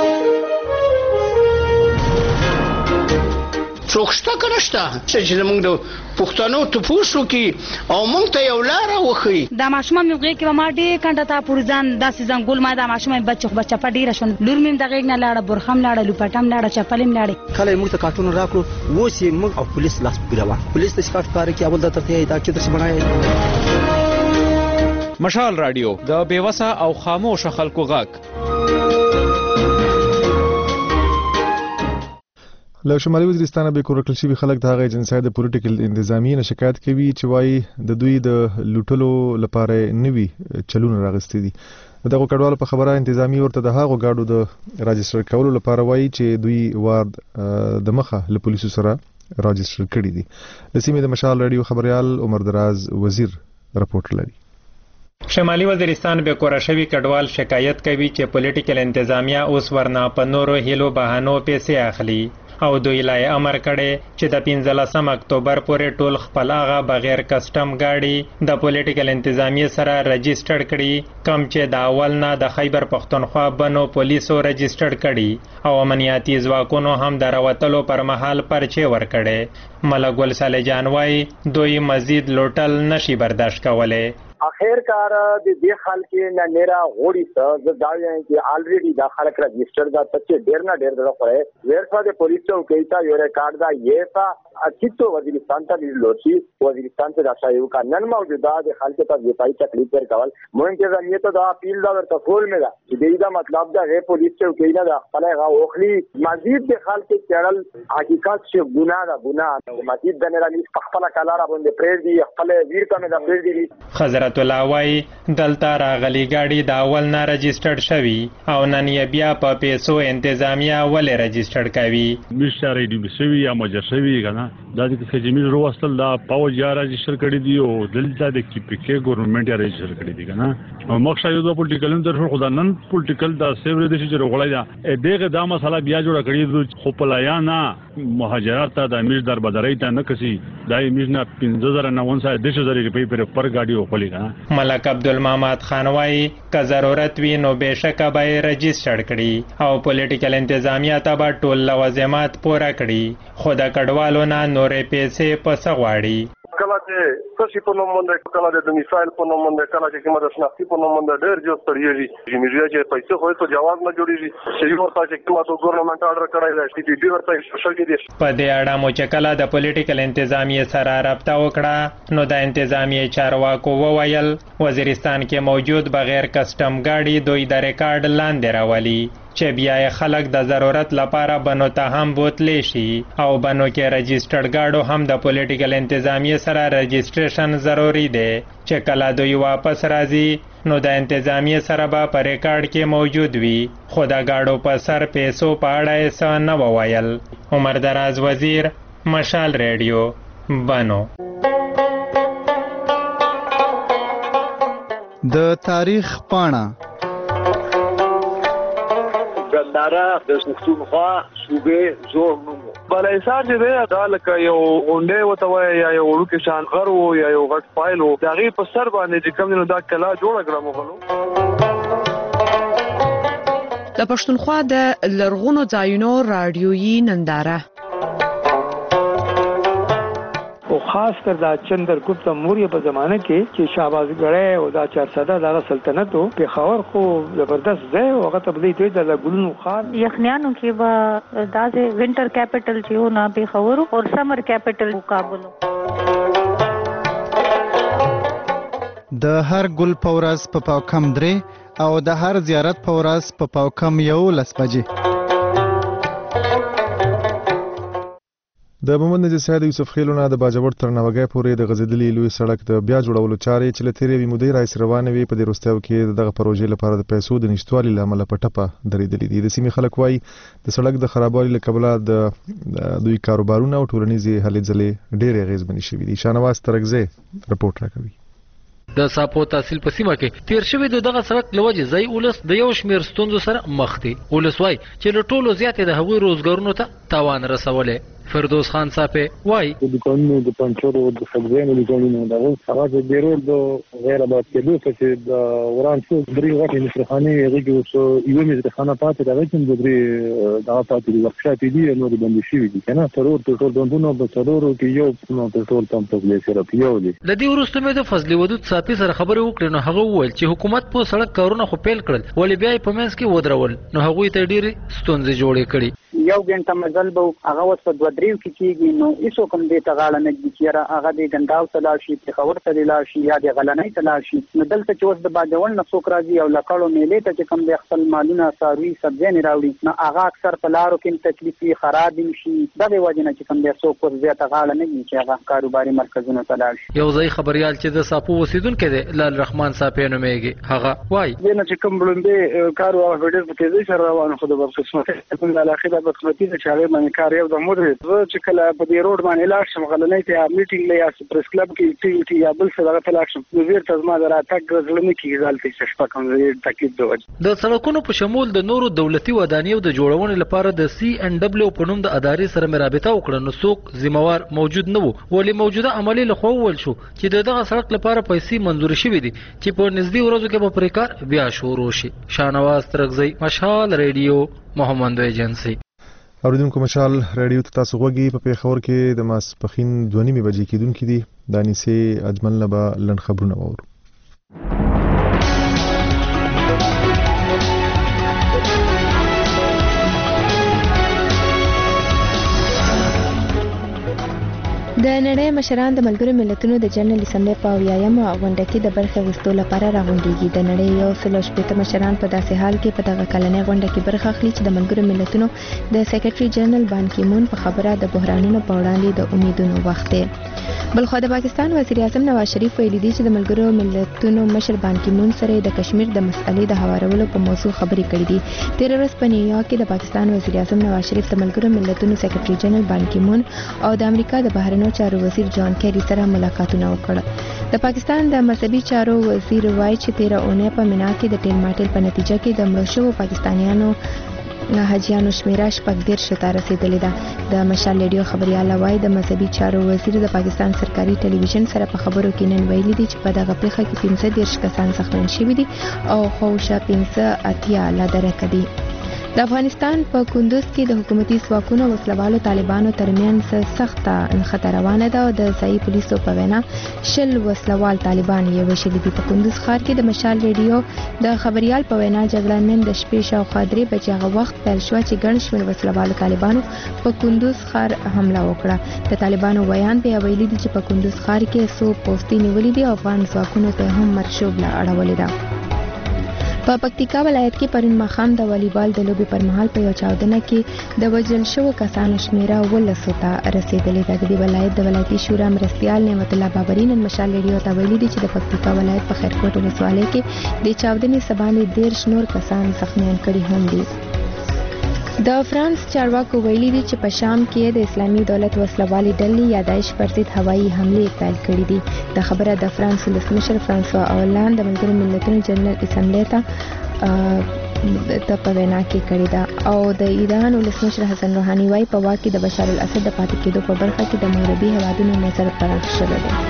څوکشته کنهشته چې موږ د پښتنو تفوسو کې او موږ ته یو لار وخی دا ماشومه موږ کې ما ډېر کنده تا پورزان داسې ځنګول ما دا ماشومه بچه په ډیره شون لور مې دغه نه لاړه برخم لاړه لوپټم لاړه چپلم لاړه کله موږ ته کارتون راکړو و چې موږ او پولیس لاس پیروا پولیس د سکاټ کار کې اول د ترته دا چې د بنای مشال رادیو د بیوسه او خاموش خلکو غاک له شمالي وزیرستان به کورکل شوی خلک د هغه جنسي د پولیټیکل انتظامی نه شکایت کوي چې وايي د دوی د لوټلو لپاره نوي چلونه راغستې دي دغه کډوالو په خبره انتظامی ورته د هغه گاډو د راجستر کولو لپاره وايي چې دوی وارد د مخه له پولیسو سره راجستر کړي دي د سیمې د مشال رادیو خبريال عمر دراز وزیر رپورټ لري شمالي وزیرستان به کورشوي کډوال شکایت کوي چې پولیټیکل انتظامیه اوس ورنه په نورو هیلو بهانو پیسې اخلي او دوی لای امر کړي چې د 15 اکتوبر پورې ټول خپل هغه بغیر کسٹم گاډي د پولیټیکل انتظامیه سره رجسټر کړي کم چې د اول نه د خیبر پختونخوا بنو پولیسو رجسټر کړي او امنیتي ځواکونو هم د راوتلو پر مهال پرچې ورکړي ملک ګل صالح جان وايي دوی مزید لوټل نشي برداشت کولای اخر کار د دې خلک نه نرا غوړي څه دا یعنی چې الریډي دا خلک رجسٹر دا ته ډیر نه ډیر دا خوري ورڅ د پولیس او کیتا یو ریکارډ دا یې تا اچھو وزیرستان ته لوټي وزیرستان ته راځي کا نن موجوده د خلک ته د پای تکلیف ور کول مونږ ته زميته دا اپیل دا ورته کول مې دا چې دا مطلب دا غي پولیس او کینا دا خپل غا اوخلي مزید د خلک چړل حقیقت چې ګناه مزید د نه رانی خپل کلاره باندې پرېږ دي خپل ویر ته مې دا پرېږ دي حضرت الله وايي دلته راغلي گاډي د اول نه رجسټرډ شوی او نن یې بیا په پیسو انتظامیه ولې رجسټرډ کوي مشتری دی بسوي یا مجسوي کنه دا د کجمیر روستل دا پاو جا رجسټر کړی دی او دلته د کیپیکې ګورنمنت یې رجسټر کړی دی کنه او مخشه یو د پولیټیکل انټر خو دا نن پولیټیکل دا سیور د چې غوړای دا دغه دا مسله بیا جوړ کړی خو پلایا نه مهاجرت ته د امیر در بدرای ته نه کسي دا امیر نه 15000 روپۍ پر گاډي او خلی کنه ملک عبدالمحمد خان وايي که ضرورت وي نو بهشکه به رجسټر کړي او پولیټیکل انتظامیه ته به ټول لوازمات پوره کړي خو د کډوالو نه نورې پیسې پس غواړي کله چې څه په نوم باندې کله د میسایل په نوم باندې کله چې کومه د شناختی په نوم باندې ډېر جو ستړي چې میډیا چې پیسې خو ته جواب نه جوړیږي چې یو ورته چې کومه د ګورنمنت آرډر کړای دی چې دې ورته سوشل کې دي په دې اړه مو چې کله د پولیټیکل انتظامیه سره رابطه وکړه نو د انتظامیه چارواکو وویل وزیرستان کې موجود بغیر کسٹم گاډي دوی د ریکارډ لاندې راولي چې بیا خلک د ضرورت لپاره بنو ته هم بوتلی شي او بنو کې رجسټرډ گاډو هم د پولیټیکل انتظامیه سره رجسټریشن ضروری دی چې کله دوی واپس راځي نو د انتظامیه سره به په ریکارډ کې موجود وي خو د گاډو په سر پیسو په اړه یې څه نه وویل عمر دراز وزیر مشال ریډیو بنو د تاریخ پاڼه ګنداره د پښتونخوا صوبې زور نومو بلایسار چې دی دا لکه یو غونډې وته وای یا یو وړوکی شان غر وو یا یو غټ فایل وو د هغې په سر باندې چې کوم دی نو دا کلا جوړه کړه مغلو د پښتونخوا د لرغونو ځایونو راډیویي ننداره او خاص کر دا چندرګپت موریه په زمانه کې چې شهبازګړی او دا 400 دغه سلطنت په خاور خو زبردست ځای او هغه ته بدی ته د ګلونو خار یخنیانو کې و داسې وینټر کیپټل چې و نه په خاور او سمر کیپټل کابل د هر ګل پورس په پاوکم درې او د هر زیارت پورس په پاوکم 11 بجې د محمد نجیب سید یوسف خیلونه د باجوړ تر نوګای پورې د غزدلی لوی سړک د بیا جوړولو چارې چې لتیری وی مودې راځي روانه وي په دې روستاو کې دغه پروژې لپاره د پیسو د نشټوالي لامل په ټپه درېدلې دي د سیمې خلک وایي د سړک د خرابوالي له کبله د دوی کاروبارونه او ټولنیزې هلې ځلې ډېرې اغېزمنې شوي دي شانواز ترګزه رپورټ راکوي د ساپو تحصیل په سیمه کې تیر شوی دغه سړک لوجه ځای ولس د یو شمیر ستونزو سره مخ دي ولس وای چې له ټولو زیاتې د هغوی روزګارونو ته تاوان رسولې فردوس خان صاحب وای د دکانونو د پنچرو د سبزیانو د دکانونو دا هغه د ډیرو د غیر آباد کېدو چې د وران څو درې غټې مصرفانې هغه کې اوس یو مصرفانه پاتې دا چې د درې دا پاتې د ورکشاپ دي نو د بندي شي دي کنه ضرور ټول بندونو په ضرورو کې یو نو ټول تم په دې سره پیو دي د دې ورسته مې د فضل ودود صافي سره خبرې وکړې نو هغه وویل چې حکومت په سړک کارونه خو پیل کړل ولې بیا په منځ کې ودرول نو هغه ته ډېری ستونزې جوړې کړې یو غنټه مزل به هغه وس په 2-3 کې کېږي نو هیڅ کوم دې تغاړه نه کیږي هغه د ګنداو تلل شي په خبر ته تلل شي یا د غلنۍ تلل شي نو دلته چې اوس د باجوړ نه څوک راځي او لکړو میلې ته چې کوم د خپل مالونه ساروي سبزی نه راوړي نو هغه اکثر په لارو کې تکلیفي خراب شي دغه وجه نه چې کوم د څوک ورځي تغاړه نه کیږي هغه کاروباري مرکزونه تلل شي یو ځای خبريال چې د ساپو وسیدونکو دی لال رحمان صاحب نومېږي هغه وای دنه چې کوم بلندې کارو او ډېر په تیزی سره روان خو د قسمت په علاقه بدقسمتي د چاغې باندې کار یو د مودې چې کله په دې روډ باندې لاړ شم غلنۍ ته میټینګ لیا پریس کلب کې ټي یا بل څه دغه تلاښ شم نو زیر تزما دراتک ځلمي کې غلطي شپه کوم زیر تکلیف دوه د سړکونو په شمول د نورو دولتي ودانیو د جوړونې لپاره د CNW په نوم د ادارې سره مرابطه وکړه نو څوک ذمہوار موجود نه وو ولې موجوده عملی له خو ول شو چې دغه سړک لپاره پیسې منظور شوې دي چې په نږدې ورځو کې به پریکار بیا شروع شي شانواز ترغزی مشال ریډیو محمد ایجنسی اوریدونکو مشال ریډیو ته تاسو غوږی په پیښور کې د ماسپخین 2:30 بجې کېدونکې دي دانیسه اجمل لبا لن خبرونه وورو د نړۍ مشران د ملګرو ملتونو د جنرال اسمبلی په 80مه غونډه کې د برخه اخیستو لپاره راغونډيږي د نړۍ 180 مشران په داسې حال کې په دغه کلنۍ غونډه کې برخه اخلي چې د ملګرو ملتونو د سیکریټري جنرال بان کی مون په خبره د بحرانونو په وړاندې د امیدونو وخت دی بلخو د پاکستان وزیر اعظم نواز شریف ویلي دی چې د ملګرو ملتونو مشر بان کی مون سره د کشمیر د مسئلې د هوارولو په موضوع خبرې کړې دي تیر ورځ په نیویارک کې د پاکستان وزیر اعظم نواز شریف د ملګرو ملتونو سیکریټري جنرال بان کی مون او د امریکا د بهرنیو چارو وزیر جان کیری سره ملاقاتونه وکړل د پاکستان د مذهبي چارو وزیر وایي چې 13 اونۍ په مینا کې د ټیل ماټیل په نتیجه کې د مړو شوو پاکستانیانو حاجیانو شمیره شپږ دېرش ته رسیدلې ده د مشال ریډیو خبريال وایي د مذهبي چارو وزیر د پاکستان سرکاري ټلویزیون سره په خبرو کې نن ویلي دي چې په دغه پیښه کې 15 کسان زخمیان شوي دي او خوشا 15 لا درکه دي د افغانستان په کندوز کې د حکومتي ځواکونو او وسلوالو طالبانو ترمنځ سخته انخته روانه ده او د ځایي پولیسو په وینا شل وسلوال طالبان یې وژلي دي په کندوز ښار کې د مشال ریډیو د خبريال په وینا جګړه نن د شپې شاوخوا 3 بجې هغه وخت پیل شوه چې ګڼ شمېر وسلوالو طالبانو په کندوز ښار حمله وکړه د طالبانو بیان بیا ویلي دي چې په کندوز ښار کې څو پوستې نیولې دي او افغان ځواکونو ته هم مرشوبله اړولې ده په پکتیکا ولایت کې پرون ماښام د والیبال د لوبې پر مهال په یو چاودنه کې د وژل شوو کسانو شمیره 19 ته رسیدلې ده د ولایت د ولایتي شورا مرستیال نعمت الله بابري نن مشال ریډیو ته ویلي دي چې د پکتیکا ولایت په خیرکوټ ولسوالۍ کې د چاودنې سبانې 13 نور کسان زخمیان کړي هم دي د فرانس چارواکو ویلي دي چې په شام کې د اسلامي دولت وسلوالي ډلې یا داعش پر ضد هوایي حملې پیل کړې دي د خبره د فرانس ولسمشر فرانسوا اولاند د ملګرو ملتونو جنرال اسمبلی ته په وینا کې کړې ده او د ایران ولسمشر حسن روحاني وايي په واک کې د بشار الاسد د پاتې کېدو په برخه کې د مغربي هیوادونو نظر پراخ شوی دی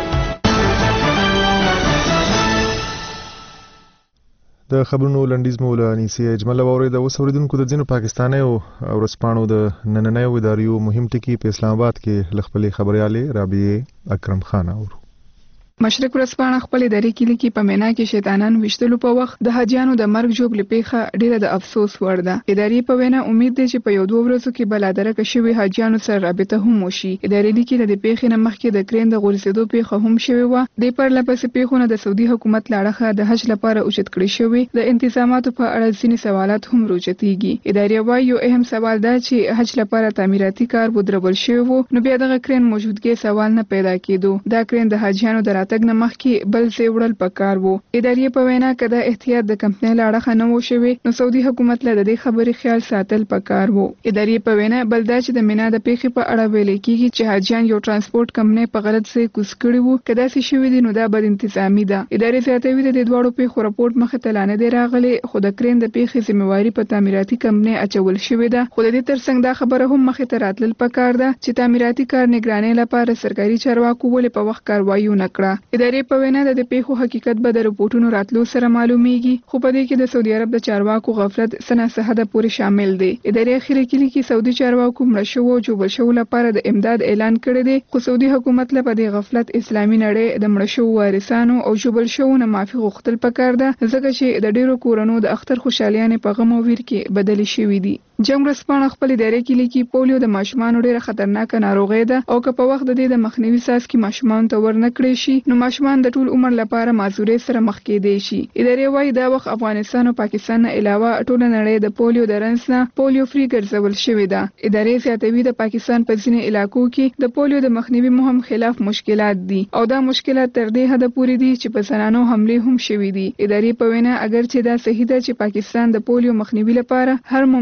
د خبرونو لنډیز مولانی سي اجمل ووري د وسوریدونکو د ځینو پاکستاني او ورسپانو د نننۍ ادارو مهم ټکی په اسلام آباد کې لخپلې خبرياله رابعه اکرم خان اورو مشرق ورځپاڼه خپل ادارې کې لیکي په مینا کې شیطانان وشتلو په وخت د حاجیانو د مرګ جوړ لپیخه ډیره د افسوس وړ ده ادارې په وینا امید ده چې په یو دوه ورځو کې بلادرکه شوی حاجیانو سره رابطه هم وشي ادارې لیکي د پیښې نه مخکې د کرین د غورځېدو پیښه هم شوی و د پرلپسې پیښونه د سعودي حکومت لاړه د حج لپاره اوچت کړی شوی د انتظاماتو په اړه ځینې سوالات هم روچتيږي ادارې وايي یو اهم سوال دا چې حج لپاره تعمیراتي کار ودرول شوی وو نو بیا د کرین موجودګي سوال نه پیدا کېدو دا کرین د حاجیانو د تګ نه مخکې بل څه وړل پکار وو ادارې په وینا کده احتیاط د کمپنۍ لاړه نه وو شوی نو سعودي حکومت له دې خبرې خیال ساتل پکار وو ادارې په وینا بل دا چې د مینا د پیښې په اړه ویل کېږي چې حاجیان یو ترانسپورت کمپنۍ په غلط ځای کوز کړی وو کدا چې شوی دي نو دا بد انتظامی ده ادارې زیاتوي د دوړو پیښو راپورټ مخه ته لانه دی راغلی خو د کرین د پیښې ذمہواری په تعمیراتي کمپنۍ اچول شوی ده خو د دې ترڅنګ دا خبره هم مخه ته راتلل پکار ده چې تعمیراتي کار نگرانۍ لپاره سرکاري چارواکو ولې په وخت کاروایی نه کړه ادارې په وینا د پیښو حقیقت به د رپورټونو راتلو سره معلومیږي خو په دې کې د سعودي عرب د چارواکو غفلت سنه حد پورې شامل دی ادارې اخیری کې سعودي چارواکو مړ شو او جوړ شو لپاره د امداد اعلان کړی دی خو سعودي حکومت له دې غفلت اسلامي نړۍ د مړ شو وارثانو او جوړ شو نه معافي غوښتل پکار ده ځکه چې د ډیرو کورونو د اختر خوشالیانه په غم او ویر کې بدلی شوې دي جنگ رسپانه خپل ادارې کې لیکي پولیو د ماشومان ډیره خطرناک ناروغي ده او که په وخت د دې د مخنیوي ساس کې ماشومان ته ورنکړي شي نو ماشومان د ټول عمر لپاره معذوري سره مخ کېدي شي ادارې وايي دا وخت افغانستان او پاکستان نه علاوه ټول نړۍ د پولیو د رنس نه پولیو فری ګرځول شوې ده ادارې زیاتوي د پاکستان په ځینې علاقو کې د پولیو د مخنیوي مهم خلاف مشکلات دي او دا مشکلات تر دې حد پورې دي چې په زنانو حمله هم شوې دي ادارې په وینا اگر چې دا صحیح ده چې پاکستان د پولیو مخنیوي لپاره هر ممکنه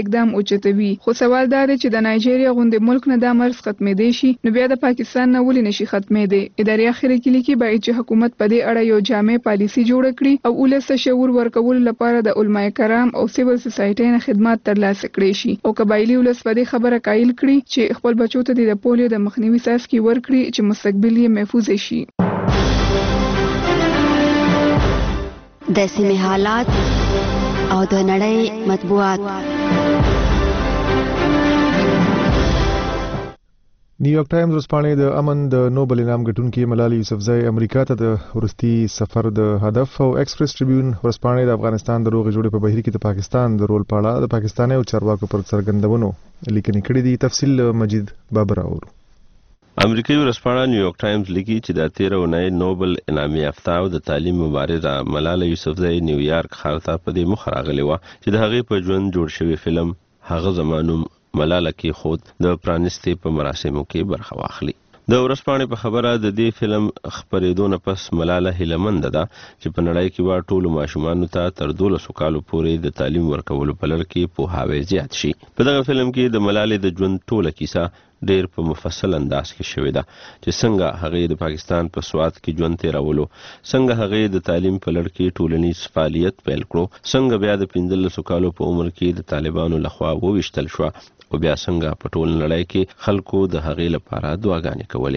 اقدام اوچتوي. خو سوال دا دی چې د نایجیریا غوندې ملک نه دا مرض ختمېدی شي نو بیا د پاکستان نه ولې نشي ختمېدی. اداري اخري کې لیکي باید چې حکومت په دې اړه یو جامع پالیسي جوړ کړي او ولس ته شعور ورکول لپاره د علماء کرام او سیول سوسایټي نه خدمات ترلاسه کړي شي او قبایلی ولس په دې خبره قایل کړي چې خپل بچو ته د پولیو د مخنیوي څاڅکي ورکړي چې مستقبل یې محفوظ شي. د سیمې حالات او د نړۍ مطبوعات. نیویارک ټایمز ورځپاڼې د امن د نوبل انعام ګټونکي ملالۍ یوسفزۍ امریکا ته د ورستي سفر د هدف او ایکسپریس ټریبیون ورځپاڼې د افغانستان د روغې جوړې په بهیر کې د پاکستان د رول په اړه د پاکستاني او چارواکو پر څرګندونو لیکنې کړې دي. تفصیل مجید بابر اورو. امریکایي ورځپاڼه نیویارک ټایمز لیکي چې د 13 اونۍ نوبل انعام یافته او د تعلیم مبارزه ملالۍ یوسفزۍ نیویارک ښار ته په دې مخ راغلې وه چې د هغې په ژوند جوړ شوی فلم هغه زمانوم ملاله کې خود د پرانستې په مراسمو کې برخه واخلي. د ورځپاڼې په خبره د دې فلم خپرېدو نه پس ملاله هیلهمنده ده چې په نړۍ کې به ټولو ماشومانو ته تر 12 کالو پورې د تعلیم ورکولو په لړ کې پوهاوی زیات شي. په دغه فلم کې د ملالې د ژوند ټوله کیسه ډیر په مفصل انداز کې شوې ده چې څنګه هغه د پاکستان په سوات کې ژوند تیرولو، څنګه هغه د تعلیم په لړ کې ټولنیز فعالیت پیل کړو، څنګه بیا د 15 کالو په عمر کې د طالبانو لخوا وویشتل شو او بیا څنګه په ټول نړۍ کې خلکو د هغې لپاره دعاګانې کولې.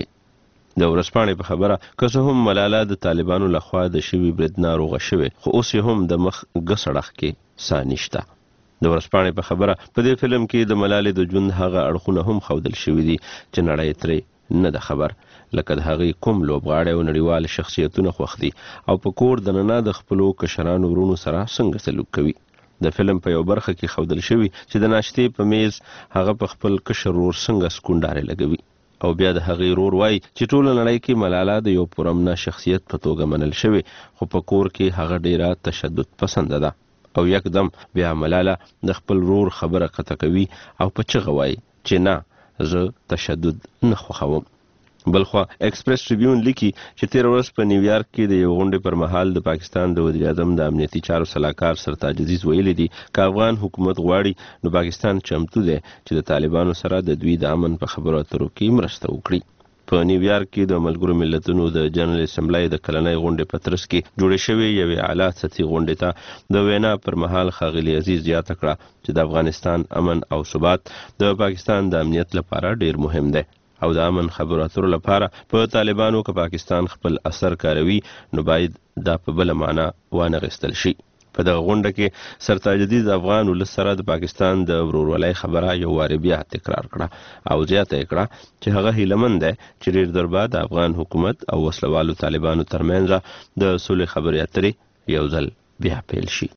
د ورځپاڼې په خبره که څه هم ملاله د طالبانو لخوا د شوي برید ناروغه شوې خو اوس یې هم د مخ ګسړخ کې ساه نشته. د ورځپاڼې په خبره په دې فلم کې د ملالې د ژوند هغه اړخونه هم ښودل شوي دي چې نړۍ ترې نه ده خبر، لکه د هغې کوم لوبغاړی او نړیوال شخصیتونه خوښ دي او په کور دننه د خپلو کشرانو ورونو سره څنګه سلوک کوي. د فلم په یو برخه کې ښودل شوي چې د ناشتې په میز هغه په خپل کشر ورور څنګه سکونډارې لګوي او بیا د هغې ورور وایي چې ټوله نړۍ کې ملاله د یو پرامنه شخصیت په توګه منل شوې خو په کور کې هغه ډیره تشدد پسنده ده او یکدم بیا ملاله د خپل ورور خبره قطع کوي او په چغه وایي چې نه زه تشدد نه خوښوم. بلخوا ایکسپریس ټریبیون لیکي چې 13 ورځ په نیویارک کې د یو غونډې پر مهال د پاکستان د وزیر اعظم د امنیتي چارو سلاکار سرتاج عزیز ویلي دي که افغان حکومت غواړي نو پاکستان چمتو دی چې د طالبانو سره د دوی د امن په خبرو اترو کې مرسته وکړي. په نیویارک کې د ملګرو ملتونو د جنرال اسمبلی د کلنۍ غونډې په ترڅ کې جوړې شوې یوې اعلی سطحي غونډې ته د وینا پر مهال ښاغلي عزیز زیاته کړه چې د افغانستان امن او ثبات د پاکستان د امنیت لپاره ډیر مهم دی او د امن خبرو اترو لپاره په طالبانو که پاکستان خپل اثر کاروي نو باید دا په بله معنا وانغېستل شي. په دغه غونډه کې سرتاج عزیز افغان ولس سره د پاکستان د ورورولۍ خبره یو وارې بیا تکرار کړه او زیاته یې کړه چې هغه هیلهمند دی چې ډېر در بعد د افغان حکومت او وسلوالو طالبانو ترمنځ د سولې خبرې اترې یو ځل بیا پیل شي.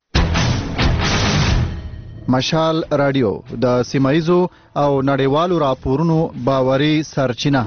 مشال رادیو د سیمایزو او نړیوالو راپورونو باوري سرچینه.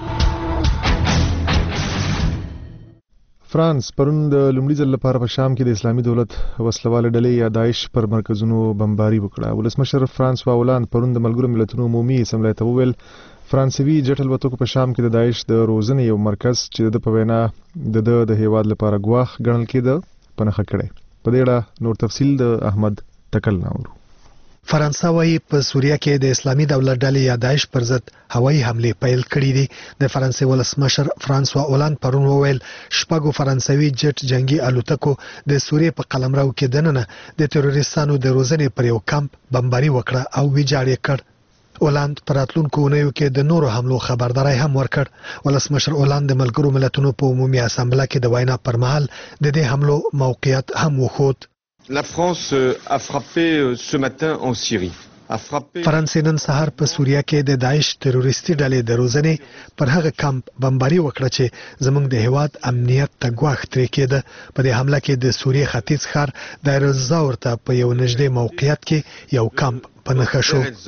فرانس پرون د لومړي ځل لپاره په شام کې د اسلامي دولت وسلواله ډلې یا داعش پر مرکزونو بمباري وکړه. ولسمشر فرانسوا هولند پرون د ملګرو ملتونو عمومي اسمبلی ته وویل فرانسوي جټ الوتکو په شام کې د داعش د روزنې یو مرکز چې د په وینا د هیواد لپاره ګواښ ګڼل کېده په نښه کړی. په دې اړه نور تفصیل د احمد تکل ناورو. فرانسه وايي په سوریه کې د اسلامي دولت ډلې یا داعش پر ضد هوایي حمله پیل کړې دي. د فرانسې ولسمشر فرانسوا هولند پرون وویل شپږو فرانسوي جټ جنگي الوتکو د سوریې په قلمرو کې دننه د تروریستانو د روزنې پر یو کمپ بمباري وکړه او ویجاړ یې کړ. هولند پر راتلونکو اونیو کې د نورو حملو خبرداري هم ورکړ. ولسمشر هولند د ملګرو ملتونو په عمومي اسامبله کې د وینا پر مهال د دې حملو موقعیت هم وښود. La France a frappé ce matin en Syrie. فرانسې نن سهار په سوریه کې د داعش تروریستي ډلې د روزنې پر هغه کمپ بمباري وکړه چې زموږ د هیواد امنیت ته ګواښ ترې کېده. په دې حمله کې د سوریې ختیځ ښار دایر الزور ته په یو نږدې موقعیت کې یو کمپ په نښه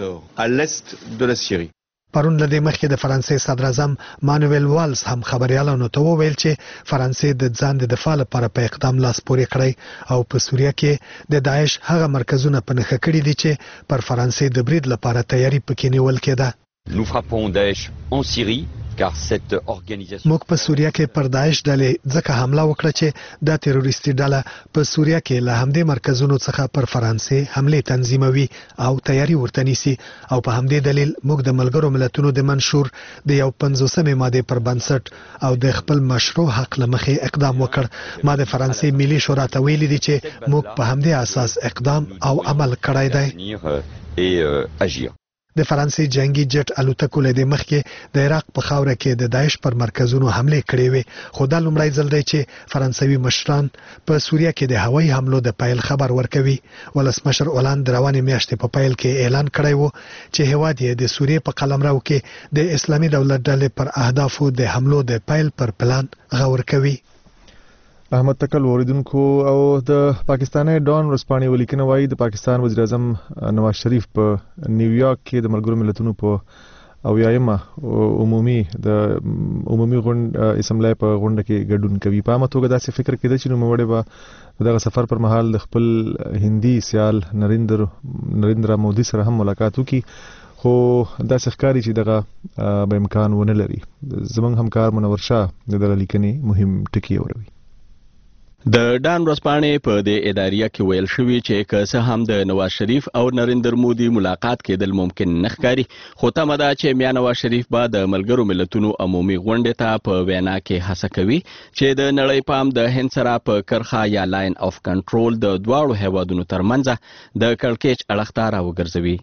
شو. پرون له دې مخکې د فرانسې صدر اعظم مانویل والز هم خبريالانو ته وویل چې فرانسې د ځان د دفاع لپاره په اقدام لاس پورې کړی او په سوریه کې د داعش هغه مرکزونه په نښه کړي دي چې پر فرانسې د برید لپاره تیاری پکې نیول کېده. Nous frappons Daesh en Syrie. موږ په سوریه کې پر داعش ډلې ځکه حمله وکړه چې دا تروریستي ډله په سوریه کې له همدې مرکزونو څخه پر فرانسې حمله تنظیموي او تیاری ورته نیسي او په همدې دلیل موږ د ملګرو ملتونو د منشور د یو 50مې ماده پر بنسټ او د خپل مشروع حق لمخې اقدام وکړ. ما د فرانسې ملي شورا ته ویلي دي چې موږ په همدې اساس اقدام او عمل کړی دی. د فرانسې جنگي جټ الوتکو له مخکې د عراق په خاوره کې د داعش پر مرکزونو حمله کړې وې خو دا لومړی ځل دی چې فرانسوي مشران په سوریه کې د هوایي حملو د پیل خبر ورکوي. ولسمشر اولان د روانې میاشتې په پیل کې اعلان کړی و چې هیواد یې د سوریې په قلمرو کې د اسلامي دولت ډلې پر اهدافو د حملو د پیل پر پلان غور کوي. احمد تکل اوریدونکو او د پاکستاني ډان ورسپانې ولیکنه وایي د پاکستان وزیر اعظم نواز شریف په نیویارک کې د ملګرو ملتونو په اویایمه عمومي اسمبلی په غونډه کې ګډون کوي. په عامه توګه داسې فکر کېده چې نوموړی به دغه سفر پر مهال د خپل هندي سیال نریندرا مودي سره هم ملاقات وکړي خو داسې ښکاري چې دغه به امکان ونه لري. زموږ همکار منور شاه د دغه لیکنې مهم ټکي اوروي. د ډان ورځپاڼې په دې اداریه کې ویل شوی چې که څه هم د نواز شریف او نریندر مودي ملاقات کېدل ممکن نه ښکاري خو تمه ده چې میا نواز شریف به د ملګرو ملتونو عمومي غونډې ته په وینا کې هڅه کوي چې د نړۍ پام د هند سره په کرخه یا لاین اف کنټرول د دواړو هیوادونو ترمنځ د کړکېچ اړخ ته راوګرځوي.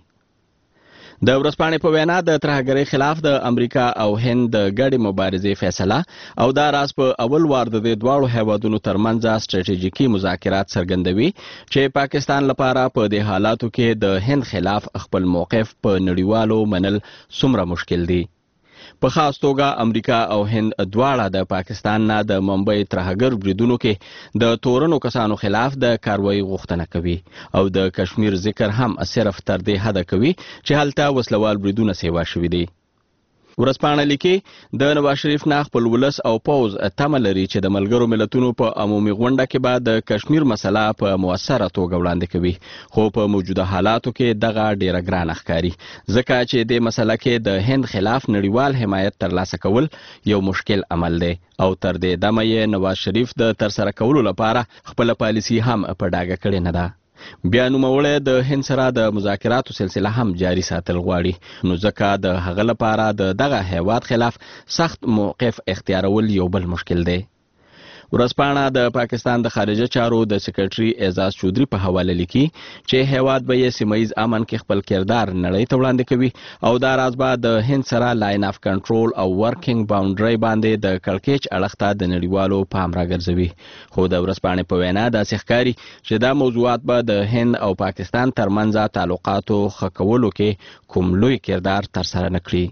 د ورځپاڼې په وینا د ترهګرۍ خلاف د امریکا او هند د ګډې مبارزې فیصله او دا راز په اول وار د دواړو هیوادونو ترمنځ ستراتیژیکي مذاکرات څرګندوي چې پاکستان لپاره په دې حالاتو کې د هند خلاف خپل موقف په نړیوالو منل څومره مشکل دی. په خاص توګه امریکا او هند دواړه د پاکستان نه د ممبئی ترهګر بریدونو کې د تورنو کسانو خلاف د کاروایی غوښتنه کوي او د کشمیر ذکر هم صرف تر دې حد کوي چې هلته وسلوال بریدونه سیوا شوي دي. ورځپاڼه لیکي د نواز شریف نه خپل ولس او پوز تمه لري چې د ملګرو ملتونو په عمومي غونډه کې به د کشمیر مسله په موثره توګه وړاندې کوي خو په موجوده حالاتو کې دغه ډیره ګرانه ښکاري ځکه چې د مسله کې د هند خلاف نړیوال حمایت ترلاسه کول یو مشکل عمل دی او تر دې دمه یې نواز شریف د ترسره کولو لپاره خپل پالیسي هم په ډاګه کړې نه ده. بیا نوموړی د هند سره د مذاکراتو سلسله هم جاري ساتل غواړي نو ځکه د هغه لپاره د دغه هیواد خلاف سخت موقف اختیارول یو بل مشکل دی. ورځپاڼه د پاکستان د خارجه چارو د سکرټري اعزاز چودري په حواله لیکي چې هیواد به یې سیمه ییز امن کې خپل کردار نړۍ ته وړاندې کوي او دا راز به د هند سره لاین اف کنټرول او ورکینګ باونډري باندې د کړکېچ اړخ ته د نړیوالو پام راګرځوي. خو د ورځپاڼې په وینا داسې ښکاري چې دا موضوعات به د هند او پاکستان ترمنځ تعلقاتو ښه کولو کې کوم لوی کردار ترسره نه کړي.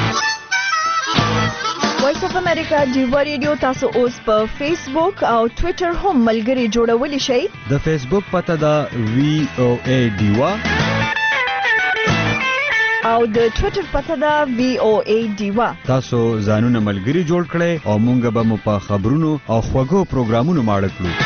وایس اف امریکا ډیوا ریډیو تاسو اوس په فیسبوک او ټوئیټر هم ملګري جوړولی شئ. د فیسبوک پته ده VOA ډیوا او د ټوئیټر پته ده VOA ډیوا. تاسو ځانونه ملګري جوړ کړئ او مونږ به مو په خبرونو او خوږو پروګرامونو ماړه کړو.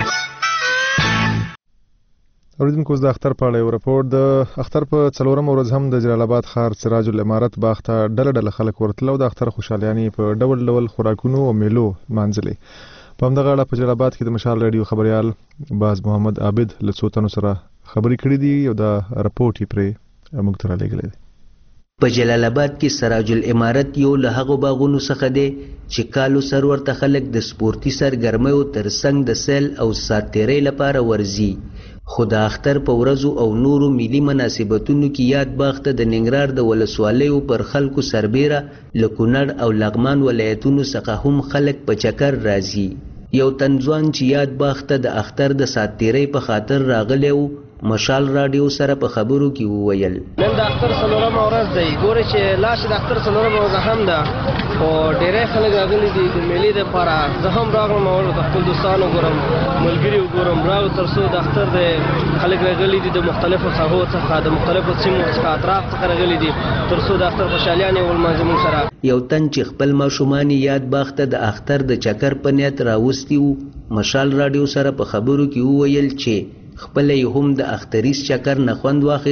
اوریدونکو د اختر په اړه یو راپور. د اختر په څلورم ورځ هم د جلال آباد ښار سراج الامارت باغ ته ډله خلک ورتله او د اختر خوشحالیانې په ډول ډول خوراکونو او میلو مانځلې. په همدغه اړه په جلال آباد کې د مشال رادیو خبریال باز محمد عابد له څو تنو سره خبرې کړې دي او دا راپورټ یې پرې موږ ته رالیږلی دی. په جلال آباد کې سراج الامارت یو له هغو باغونو څخه دی چې کالو سر ورته خلک د سپورتي سرګرمیو ترڅنګ د سیل او ساتیرۍ لپاره ورځي. خو د اختر په ورځو او نورو ملي مناسبتونو کې یاد باغ ته د ننګرهار د ولسوالیو پر خلکو سربیره له کونړ او لغمان ولایتونو څخه هم خلک په چکر راځي. یو تنځوان چې یاد باغ ته د اختر د ساتیرۍ په خاطر راغلی و مشال رادیو سره په خبرو کې وویل نن د اختر څلورمه ورځ دی. ګورئ چې لاش د اختر څلورمه ورځ هم ده خو ډېری خلک راغلي دي د میلې دپاره. زه هم راغلم او د خپل دوستانو ګورم ملګري وګورم راغلو تر څو د اختر د خلک راغلي دي د مختلفو ساحو څخه د مختلفو سیمو څخه اطراف څخه راغلي دي تر څو د اختر خوشحالیانې ولمانځي موږ سره. یو تن چې خپل ماشومان یاد باغ ته د اختر د چکر په نیت راوستي وو مشال رادیو سره په خبرو کې وویل چې خپل یې هم د اختریز چکر نه خوند واخیست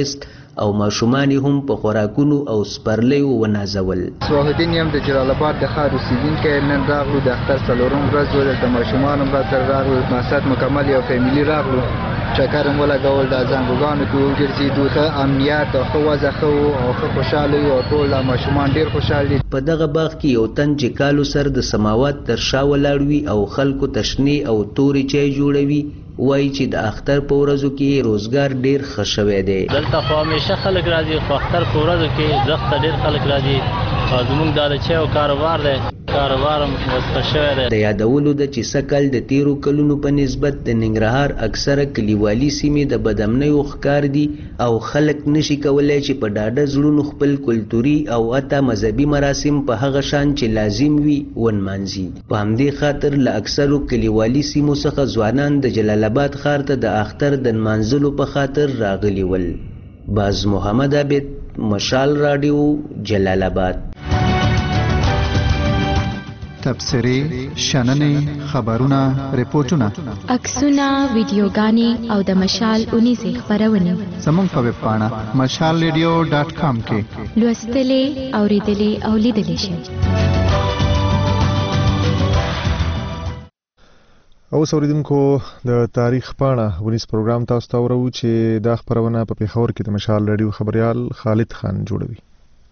او ماشومان هم په خوراکونو او سپرلیو ونازول. صلاح الدین یم د جلال آباد د ښار اوسیدونکی. نن راغلو د اختر څلورم ورځ و، دلته ماشومان هم راسره راغلو، مقصد مکمل یو فیملي راغلو، چکر هم ولګول، د زنګوګانو کې وګرځېدو، ښه امنیت او ښه وضع ښه و او ښه خوشحاله یو او ټول ماشومان ډېر خوشحال دي. په دغه باغ کې یو تن چې کالو سر د سماوات تر شا ولاړ وي او خلکو تشنې او تورې چای جوړوي وایي چې د اختر په ورځو کې روزګار ډېر ښه شوی دی. دلته خو همیشه خلک راځي، خو اختر په ورځو کې زښته ډېر خلک راځي او زموږ دا د چایو کاروبار دی، کاروبار هم وسپه شوی دی. د یادولو ده چې سږ د تیرو کلونو په نسبت د ننګرهار اکثره کلیوالي سیمې د بدامنیو ښکار دي او خلک نشي کولی چې په ډاډه زړونو خپل کلتوري او حتی مذهبي مراسم په هغه شان چې لازم وي ونمانځي. په همدې خاطر له اکثرو کلیوالي سیمو څخه ځوانان د جلال آباد ښار ته د اختر د نمانځلو په خاطر راغلي ول. باز محمد عابد، مشال راډیو، جلال آباد. تبصرې، شننې، خبرونه، ریپورتونه، عکسونه، ویډیوګانې او د مشال اونیزې خپرونې زموږ په ویب پاڼه mashalradio.com کې لوستلې، اوریدلې او لیدلې شئ. او اوریدونکو د تاریخ پاڼه ونیس پروګرام تاسو ته ورو چې دا خبرونه په پیښور کې د مشال رادیو خبريال خالد خان جوړوي.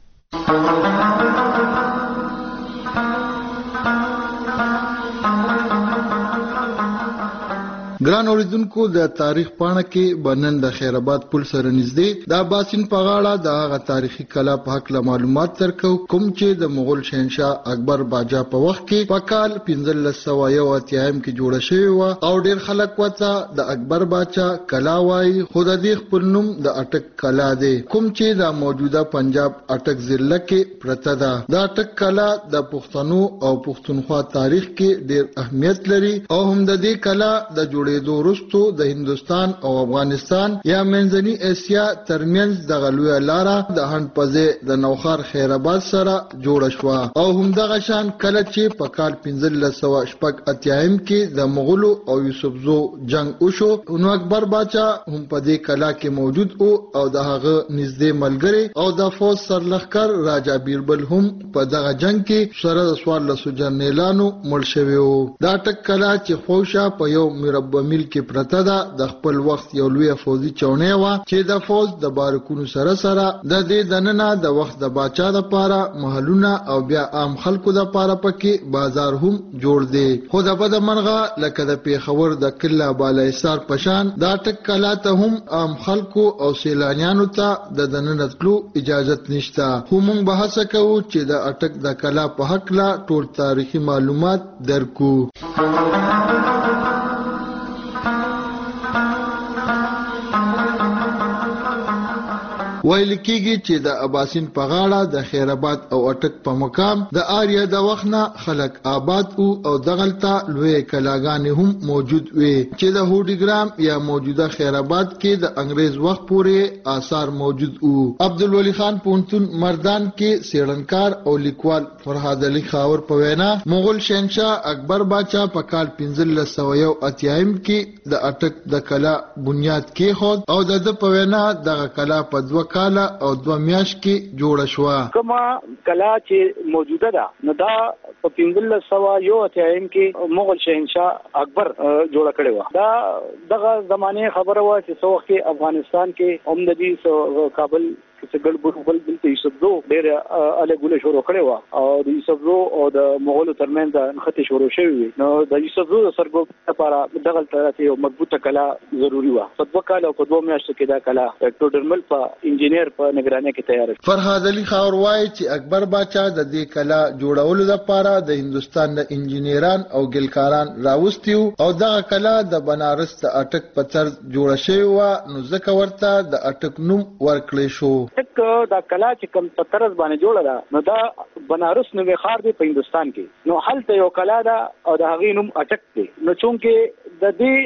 ګران اوریدونکو د تاریخ پاڼه کې بنن د خیر آباد پل سره نږدې د باسین په غاړه د هغه تاریخي کلا په حق معلومات ترکو کوم چې د مغول شهنشاه اکبر باجا په وخت کې په کال 1581 کې جوړه شوې و او ډیر خلک وته د اکبر باچا کلا وایي، خو د دې خپل نوم د اټک کلا دی کوم چې د موجوده پنجاب اټک ضلع کې پرته ده. د اټک کلا د پښتنو او پښتونخوا تاریخ کې ډیر اهمیت لري او هم د دې کلا د جوړېدو وروسته د هندستان او افغانستان یا منځنۍ اسیا ترمنځ د غلوی لاره د هند پځې د نوخار خیر آباد سره جوړه شو او هم دغه شان کله چې په کال 1580 کې د مغولو او یوسفزو جنگ وشو نو اکبر باچا هم په دې کلا کې موجود او د هغه نږدې ملګری او د فوج سرلښکر راجا بیربل هم په دغه جنگ کې سره د 14 جنرالانو مړ شوی وو. دا ټک کلا چې خوشا په یو مربع میل کې پرته ده د خپل وخت یو لوی فوجي چونې و چې د فوج د بارکونو سره سره د دې دننه د وخت د باچا لپاره محلونه او بیا عام خلکو لپاره پکې بازار هم جوړ دی. خو د بد منغه لکه د پیښور د کله بالایسار پشان دا ټک کلا ته هم عام خلکو او سیلانیانو ته د دننه تلو اجازه نشته. خو موږ بحث کوو چې د اټک د کلا په حق لا ټول تاریخي معلومات درکو. ویل کېږي چې د اباسین په غاړه د خیر آباد او اټک په مقام د آریا د وخت خلک آباد او دغلته لوی کلاګانې هم موجود وي چې د هوډیګرام یا موجوده خیر آباد کې د انګريز وخت پورې آثار موجود وو. عبدالولی خان پونتون مردان کې سیړنکار او لیکوال فرهاد علي خاور په وینا مغول شهنشاه اکبر باچا په کال 1581 کې د اټک د کلا بنیاد کېښود او د په وینا دغه کلا په 2 کاله او 2 میاشت کې جوړه شو. کومه کلا چې موجوده ده نو دا په 1581 کې مغول شهنشاه اکبر جوړه کړې و. دا دغه زمانه خبره و چې څو وخت افغانستان کې هم د دې کابل چې ګلبر دلته یوسفزو ډېر الګوله شروع کړې و او د یوسفزو او د مغولو ترمنځ نښتې شروع شوې وې. نو د یوسفزو د سرګوب لپاره دغه ترته یو مضبوطه کلا ضروری و. په 2 کال او په 2 میاشتو کې دا کلا ټوډرمل په انجینیر په نگرانۍ کې تیار شو. فرهاد علي خاور وایي چې اکبر باچا د دې کلا جوړولو لپاره د هندستان د انجینیران او ګلکاران راوستیو او دغه کلا د بنارس د اټک په طرز جوړه شوې و نو ځکه ورته د اټک نوم ورکړی شو. تک دا کلا چې کوم په طرز باندې جوړه ده نو دا بنارس نوې ښار دی په هندستان کې. نو هلته یو کلا ده او د هغې نوم اټک دی. نو چونکې د دې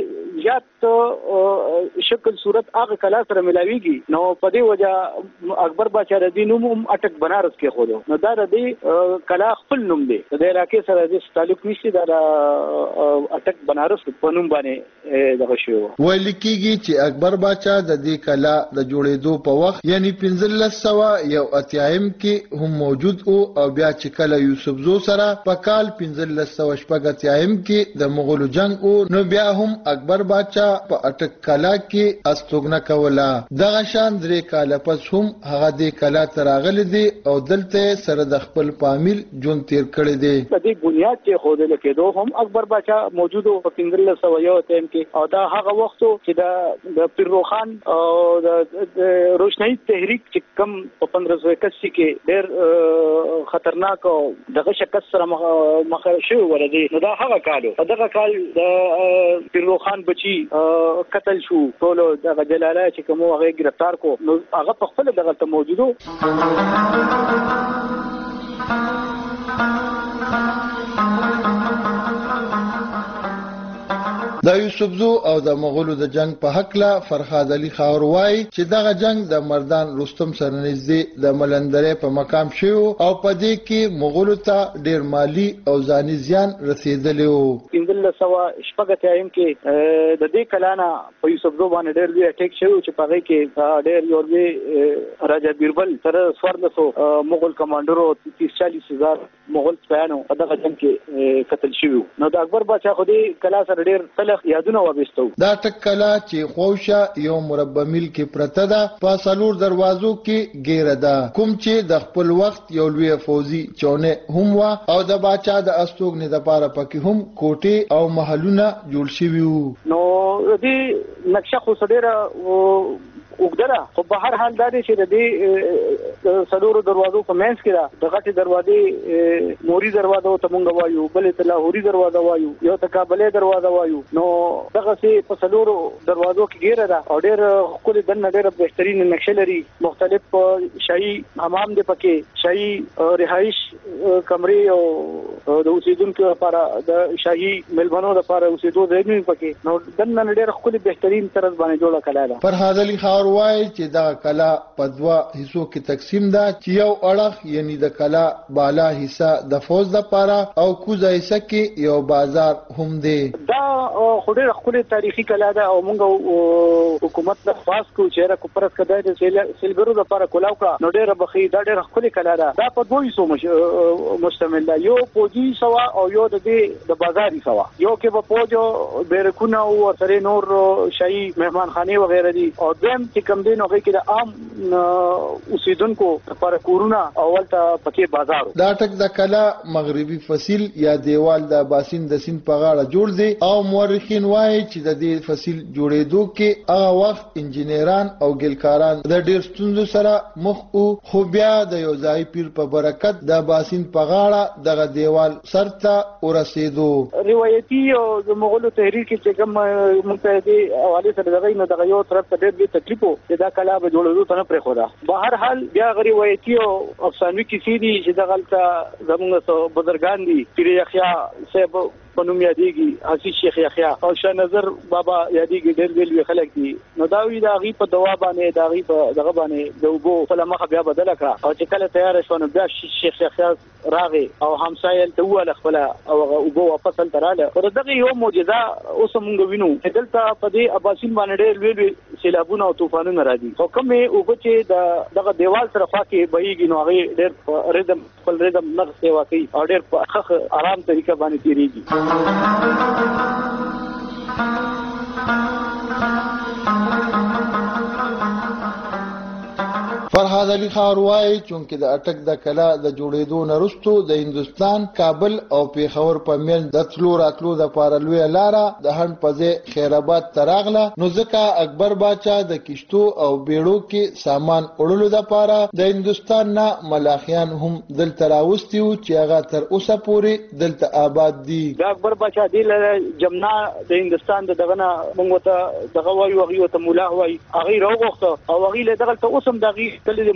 زیات شکل صورت هغه کلا سره ملاويږي. نو په دې وجه اکبر بادشاہ د دې نوم اٹک بنارس کې خو نو دا د دې کلا خپل نوم دی. د علاقې سره د تعلق نشي دا اٹک بنارس په نوم باندې دغه شو. ویل کېږي چې اکبر بادشاہ د دې کلا د جوړېدو په وخت یعنی 1501 کې هم موجود او بیا چې کله یوسفزو سره په کال 1580 کې د مغولو جنگ نو بیا هم اکبر بادشاہ په اٹک کلا کې استوګنه کوله. دغه شان درې کاله پس هم هغه د کلا تراغلي دي او دلته سره د خپل فامیل جون تیر کړی دی. په دې بنیاد کې خو د کېدو هم اکبر بادشاہ موجود او په 1501 کې او دا هغه وخت چې د پیرو خان او د روشنايي تحریک چې کم په 1581 کې ډېر خطرناک او دغه شکست سره مخ شو ولدي. نو دا هغه کالو دغه کال د پیرو خان بچي قتل شو ټول د جلاله چې کوم هغه گرفتار کو نو هغه په خپل دغه ته موجودو. د یوسفزو او د مغولو د جنگ په حق لا فرخاد علي خاور وای چې دغه جنگ د مردان رستم سره نږدې د ملندرې په مقام شو او په دې کې مغولو ته ډېر مالی او ځاني زیان رسیدلی وو. 1580 کې د دې کلانا په یوسفزو باندې ډېر لوی اٹیک شو چې په هغه کې ډېر یوربي راجا بیربل سره 1400 مغول کمانډرو 30-40 هزار مغول سپایانو په دغه جنگ کې قتل شوی. نو د اکبر بادشاہ خو دې کلا سره ډېر یادونه وبستو. دا ټکلا چې خوښه یو مربع میل کې پرته ده په سلور دروازو کې ګیره ده کوم چې د خپل وخت یو لوی فوزي چونه هم وا او د بادشاہ د استوګنې د پاره پکې هم کوټې او محلونه جوړ شوي وو. نو دې نقشه خو سره وګدره خو په هر حال دا دی چې د دې سلور دروازو په منځ کې دا د غټي دروازې موري دروازه ته مونږ وایو بلې ته لاهوري دروازه وایو یو ته کابلې دروازه وایو. نو دغه سي په سلور دروازو کې ګیره ده او ډېر خپل دنه ډېر بهترین نقشه لري. مختلف شاهي حمام دی پکې شاهي رهائش کمرې او د اوسیدونکو لپاره د شاهي ملبنو لپاره اوسیدو ځایونه پکې نو دنه ډېر خپل بهترین طرز باندې جوړه کړه ده. فرحاد علي خاور وای چې دا کلا په دوه حصو کې تقسیم ده چې یو اړخ یعنی د کلا بالا حصہ د فوج لپاره او کوزه حصہ کې یو بازار هم دی. دا خوري خپل تاریخي کلا ده او موږ حکومت د خاص کو چیرې کو پرس کده د سیلبرو لپاره کولاو کا نو ډېر بخي دا ډېر خپل کلا ده. دا په دوه حصو مشتمل ده یو فوجي سوا او یو د بازاري سوا. یو کې په فوج بیرکونه او سره نور شاهي مهمانخانه وغیرہ دي او دیم چې کوم دین هغه کې د عام اوسیدونکو لپاره کورونه اول ته پکې بازار. دا ټک د کلا مغربي فصیل یا دیوال د باسین د سین په غاړه جوړ دی او مورخین وایي چې د دې فصیل جوړېدو کې هغه وخت انجنیران او ګلکاران د ډېر ستونزو سره مخ او خو بیا د یو ځای پیر په برکت د باسین په غاړه دغه دیوال سرته ورسېدو. روایتي او د مغولو تحریک چې کوم منتهدي حواله سره دغه نه دغه یو طرف ته ډېر تکلیف چې دا کلا به جوړېدو ته نه پرې خو ده. به هر حال بیا روایتي او افسانوي کیسې دي چې دغه زموږ بزرګان دي پیر یحیی صاحب په نوم یادېږي حسین شیخ یحیی او شاه نظر بابا یادېږي ډېر ویل خلک دي. نو دا وی دا غي په دوا باندې دا غي په دغه باندې د وبو په لمخه بیا بدل کړه او چې کله تیار شو نو بیا شیخ یحیی راغی او همسایل ته وله خپل او وبو واپس تراله. پر دغه یو معجزه اوس مونږ وینو چې دلته په دې اباسین باندې ډېر ویل سیلابونه او طوفانونه راځي او کومه او چې دغه دیوال سره خوا کې بهيږي نو هغه ډېر ریدم خپل ریدم نغ سیوا کوي او ډېر په آرام طریقه باندې تیریږي. فرحاد علي خاور وای چې د اٹک د کلا د جوړېدو نرستو د هندستان کابل او پیښور په منځ د تلو راتلو د پارلوي لاره د هند پځه خیرآباد تراغله نو ځکه اکبر بادشاہ د کشتو او بیړو کې سامان وړلو د پاره د هندستان نه ملاخیان هم دل تراوستي چې هغه تر اوسه پورې دلته آباد دي. د اکبر بادشاہ د جمنا د هندستان دغه نه موږ ته دغه وایو هغه ته مولا وایي هغه راوغخته او هغه له دغه ته اوسم دغه کله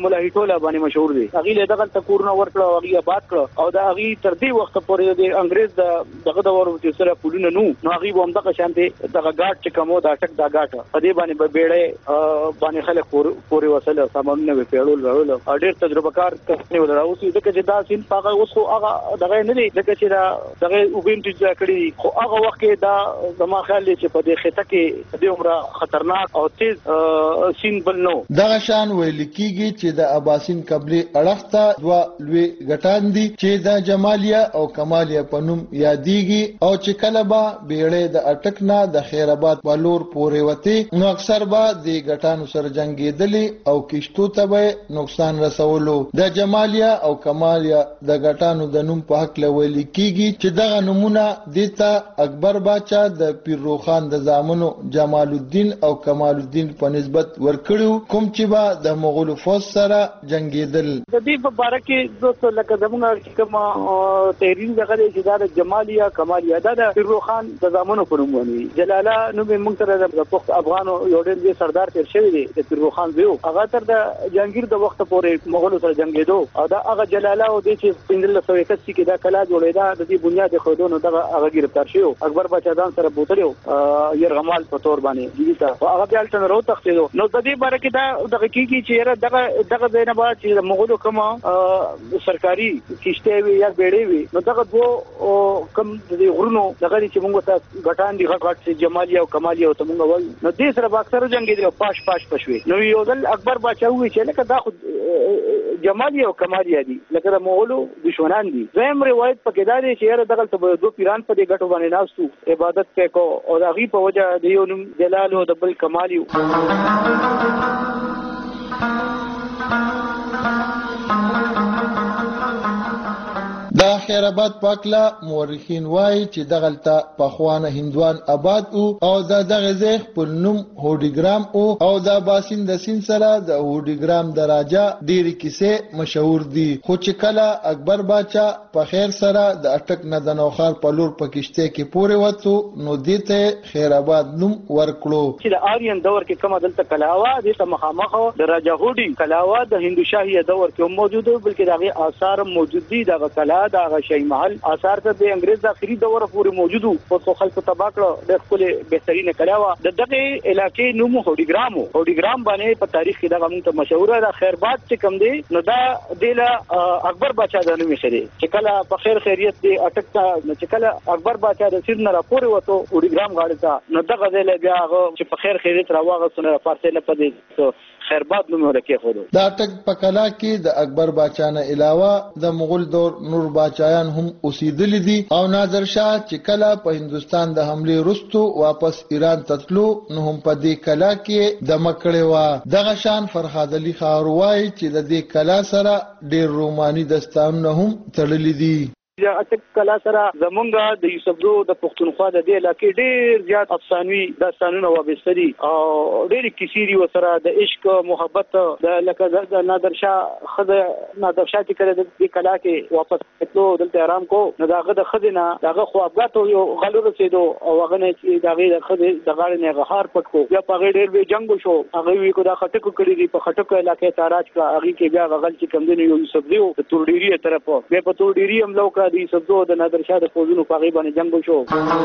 مولا هیټولا باندې مشهور دي هغه له دغه تکورنه ورکړه او هغه باد کړ او دا هغه تر دې وخت پورې د انګريز دغه د ورو چې سره پولونه نو هغه هم دغه شانته دغه ګاټ چې کومو دا ټک دا ګاټ په دې باندې به بیړې باندې خلک پورې وسله سامانونه به پیړول راول او ډېر تجربه کار کسنه ودراو چې دغه چې دا سین پاغه اوس خو هغه دغه نه دی دغه چې دا دغه وبینټ چې کړی خو هغه وخت کې دا زما خیال دی چې په دې خطه کې د عمره خطرناک او تیز سین بل نو دغه شان ویل کیږي چې د اباسین قبلي اړخته دوا لوی غټان دي چې د جمالیا او کمالیا په نوم یادېږي او چې کله به بیړې د اټک نه د خیرآباد په لور پورې وته نو اکثر به د غټانو سره جنگېدلې او کشتو ته به نقصان رسولو د جمالیا او کمالیا د غټانو د نوم په حق لویل کیږي چې دغه نمونه دیتا اکبر باچا د پیرو خان د زامنو جمال الدین او کمال الدین په نسبت ورکړو کوم چې با د مغول فوج سره جنگیدل د دې په اړه کې دوستو لکه زموږ کوم تحریر دغه چې د جمالیا کمالیا د پیرو خان د زامنو په نوم باندې جلاله نو به موږ سره د پخت افغانو یو ډېر سردار تیر شوی دی د پیرو خان دیو هغه تر د جهانگیر د وخت پورې مغول سره جنگیدو او دا هغه جلاله او د چې 1581 کې دا کلا جوړیدا د دې بنیاد خودونو دغه هغه گرفتار شو اکبر بچا ځان سره بوتلو يرغمال په تور باندې دي تا هغه بیا تل راو تختیدو نو د دې باره کې دا دغه کیږي چې دغه دینه بعد چې د مغولو کومه سرکاري کشته وي یا بیړې وي نو دغه دوه کم د غرونو دغه چې موږ ته غټان دي غټ چې جمالیا او کمالیا او ته موږ وایو نو دې سره اکثر جنگي دي پاش پښوي نو یو ځل اکبر بچا وی چې لکه دا خو جمالیا او کمالیا دي لکه د مغولو دشمنان دي زم روایت پکې دا دي چې دغه ته دوه پیران په دې غټو باندې ناستو عبادت کې کو او هغه په وجه د یو نوم جلال او د بل کمالیو دا خیرآباد پاکلا مورخین وایي چې دغلته پخوانه هندوان آباد او دغه ځای خپل نوم هوډیګرام او د باسین د سین سره د هوډیګرام د راجا ډېرې کیسې مشهور دي خو چې کله اکبر باچا په خیر سره د اټک نه د نوخار په لور په کشته کې پورې وته نو دته خیرآباد نوم ورکړو چې د آریان دور کې کومه دلته کلاوه د مخامخ د راجا هوډی کلاوه د هندو شاهي دور کې موجود بلکې دغه آثار موجود دي دغه کلا دغه شي محل آثار ته د انګريز د اخري دور پورې موجودو او خلکو تباکړه د خپل بهترینه کلاوه د دغه علاقې نوم هوډیګرام باندې په تاریخ کې دغه موږ ته مشهور ده خیرآباد چې کوم دی نو دا د اکبر بادشاہ د نوم شری چې کله په خیر خیریت دی اٹک ته چې کله اکبر بادشاہ د سید نه راپورې وته هوډیګرام غاړه ته نو دغه ځای بیا چې په خیر خیریت راوغه سونه فارسي نه پدې خیرآباد نوم ورکه خو دا اټک په کلا کې د اکبر بادشاہ نه علاوه د مغول دور نور بادشاہان هم اوسېدل دي او نادر شاه چې کله په هندستان د حمله وروسته واپس ایران تتلو نو هم په دې کلا کې د مکړې وا دغه شان فرهاد علي خاروای چې د دې کلا سره ډېر روماني داستانونه هم تړلي دي د اټک کلا سره زمونږ د یوسفزو د پښتونخوا د دې علاقې ډېر زیات افسانوي داستانونه وابسته دي او ډېر کیسې دي وسره د عشق محبت د لکه د نادر شاه چې کله د دې کلا کې واپس اتلو دلته آرام کو نو داغه د خدینه داغه خوابګاتو یو غلو رسیدو او هغه نه چې داغه د خدای د غاړې نه غهار پټ کو بیا په ډېر به جنگ شو هغه وی کو دا خټکو کړی دي په خټکو علاقې تاراج کا هغه کې بیا غل چې کم دي یو یوسفزو د تورډيري طرف بیا په تورډيري هم لو دي سبزو د نادر شاه د فوجونو په غیبه باندې جنگ وشو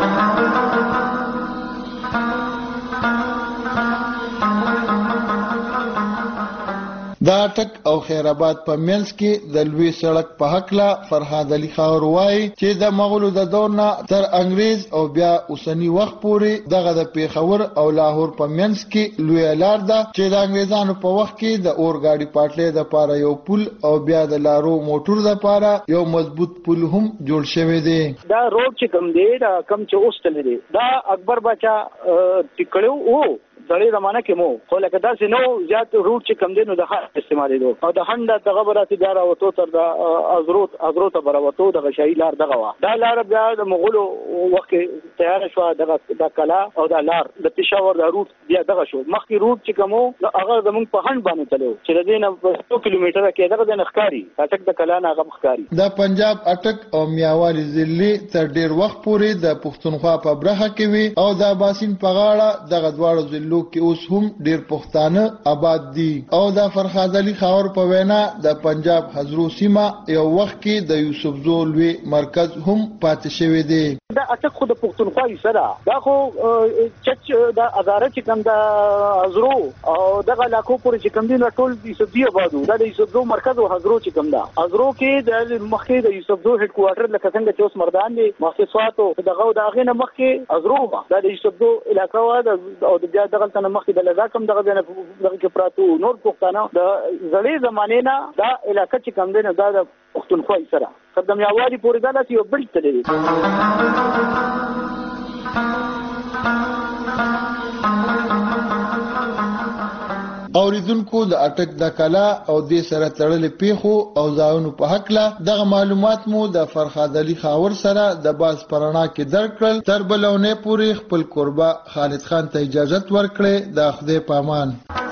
دا اټک او خیرآباد په منځ کې د لوی سړک په حق لا فرهاد علي خاروای چې د مغولو د دور نه تر انګريز او بیا اوسنی وخت پورې دغه د پیښور او لاهور په منځ کې لوی لار ده چې د انګريزانو په وخت کې د اورګاډي پټلۍ د پاره یو پل او بیا د لارو موټر د پاره یو مضبوط پل هم جوړ شوی دی دا روډ چې کوم دی دا کم چې اوستل دی دا اکبر بچا ټکړو او دړې زمانہ کې مو خو لکه دا نو زیات روټ چې کم دي نو د هغه استعمالي دو او د هند د خبراتي دار او تو تر د ازروت براوتو د غشای لار دغه وا دا لار بیا د مغولو وخت تیار شو د کلا او د لار د پېښور د روټ بیا دغه شو مخکې روټ چې کومو هغه زمونږ په هند باندې تلو چې د دې 2 کیلومتره کې دغه د نخکاری اټک د کلا نه غم خکاری د پنجاب اټک او میاوالی ضلع تر ډیر وخت پورې د پښتونخوا په برخه کې وي او د باسین په غاړه دغه دواړو ضلع ضلعو کې اوس هم ډیر پښتانه آباد دي او د فرخاد علي خاور په وینا د پنجاب حضرو سیمه یو وخت کې د یوسف زو لوی مرکز هم پاتې شوی دی. دا اټک خو د پښتونخوا سره دا خو چچ د اداره چې کوم د حضرو او دغه علاقو پورې چې کوم دي ټول د یوسف زو آبادو دا د یوسف زو مرکز او حضرو چې کوم دا حضرو کې د مخکې د یوسف زو هډ کوارټر لکه څنګه چې اوس مردان دي مؤسساتو دغه د هغه نه مخکې حضرو دا د یوسف زو علاقه او د بیا دغه تنه مخکې د لزاکم دغه کې پراتو نور پښتانه د زړې زمانه نه دا علاقه چې کوم دی دا د پښتونخوا سره قدم یاوالي پورې دا یو بل څه دی. اوریدونکو د اټک د کلا او د سره تړلې پیخو او ځایونو په حق لا دغه معلومات مو د فرخاد علي خاور سره د باز پرانا کې درکړل. تر بلونه پورې خپل قربا خالد خان ته اجازه ورکړه. د خدای پامان.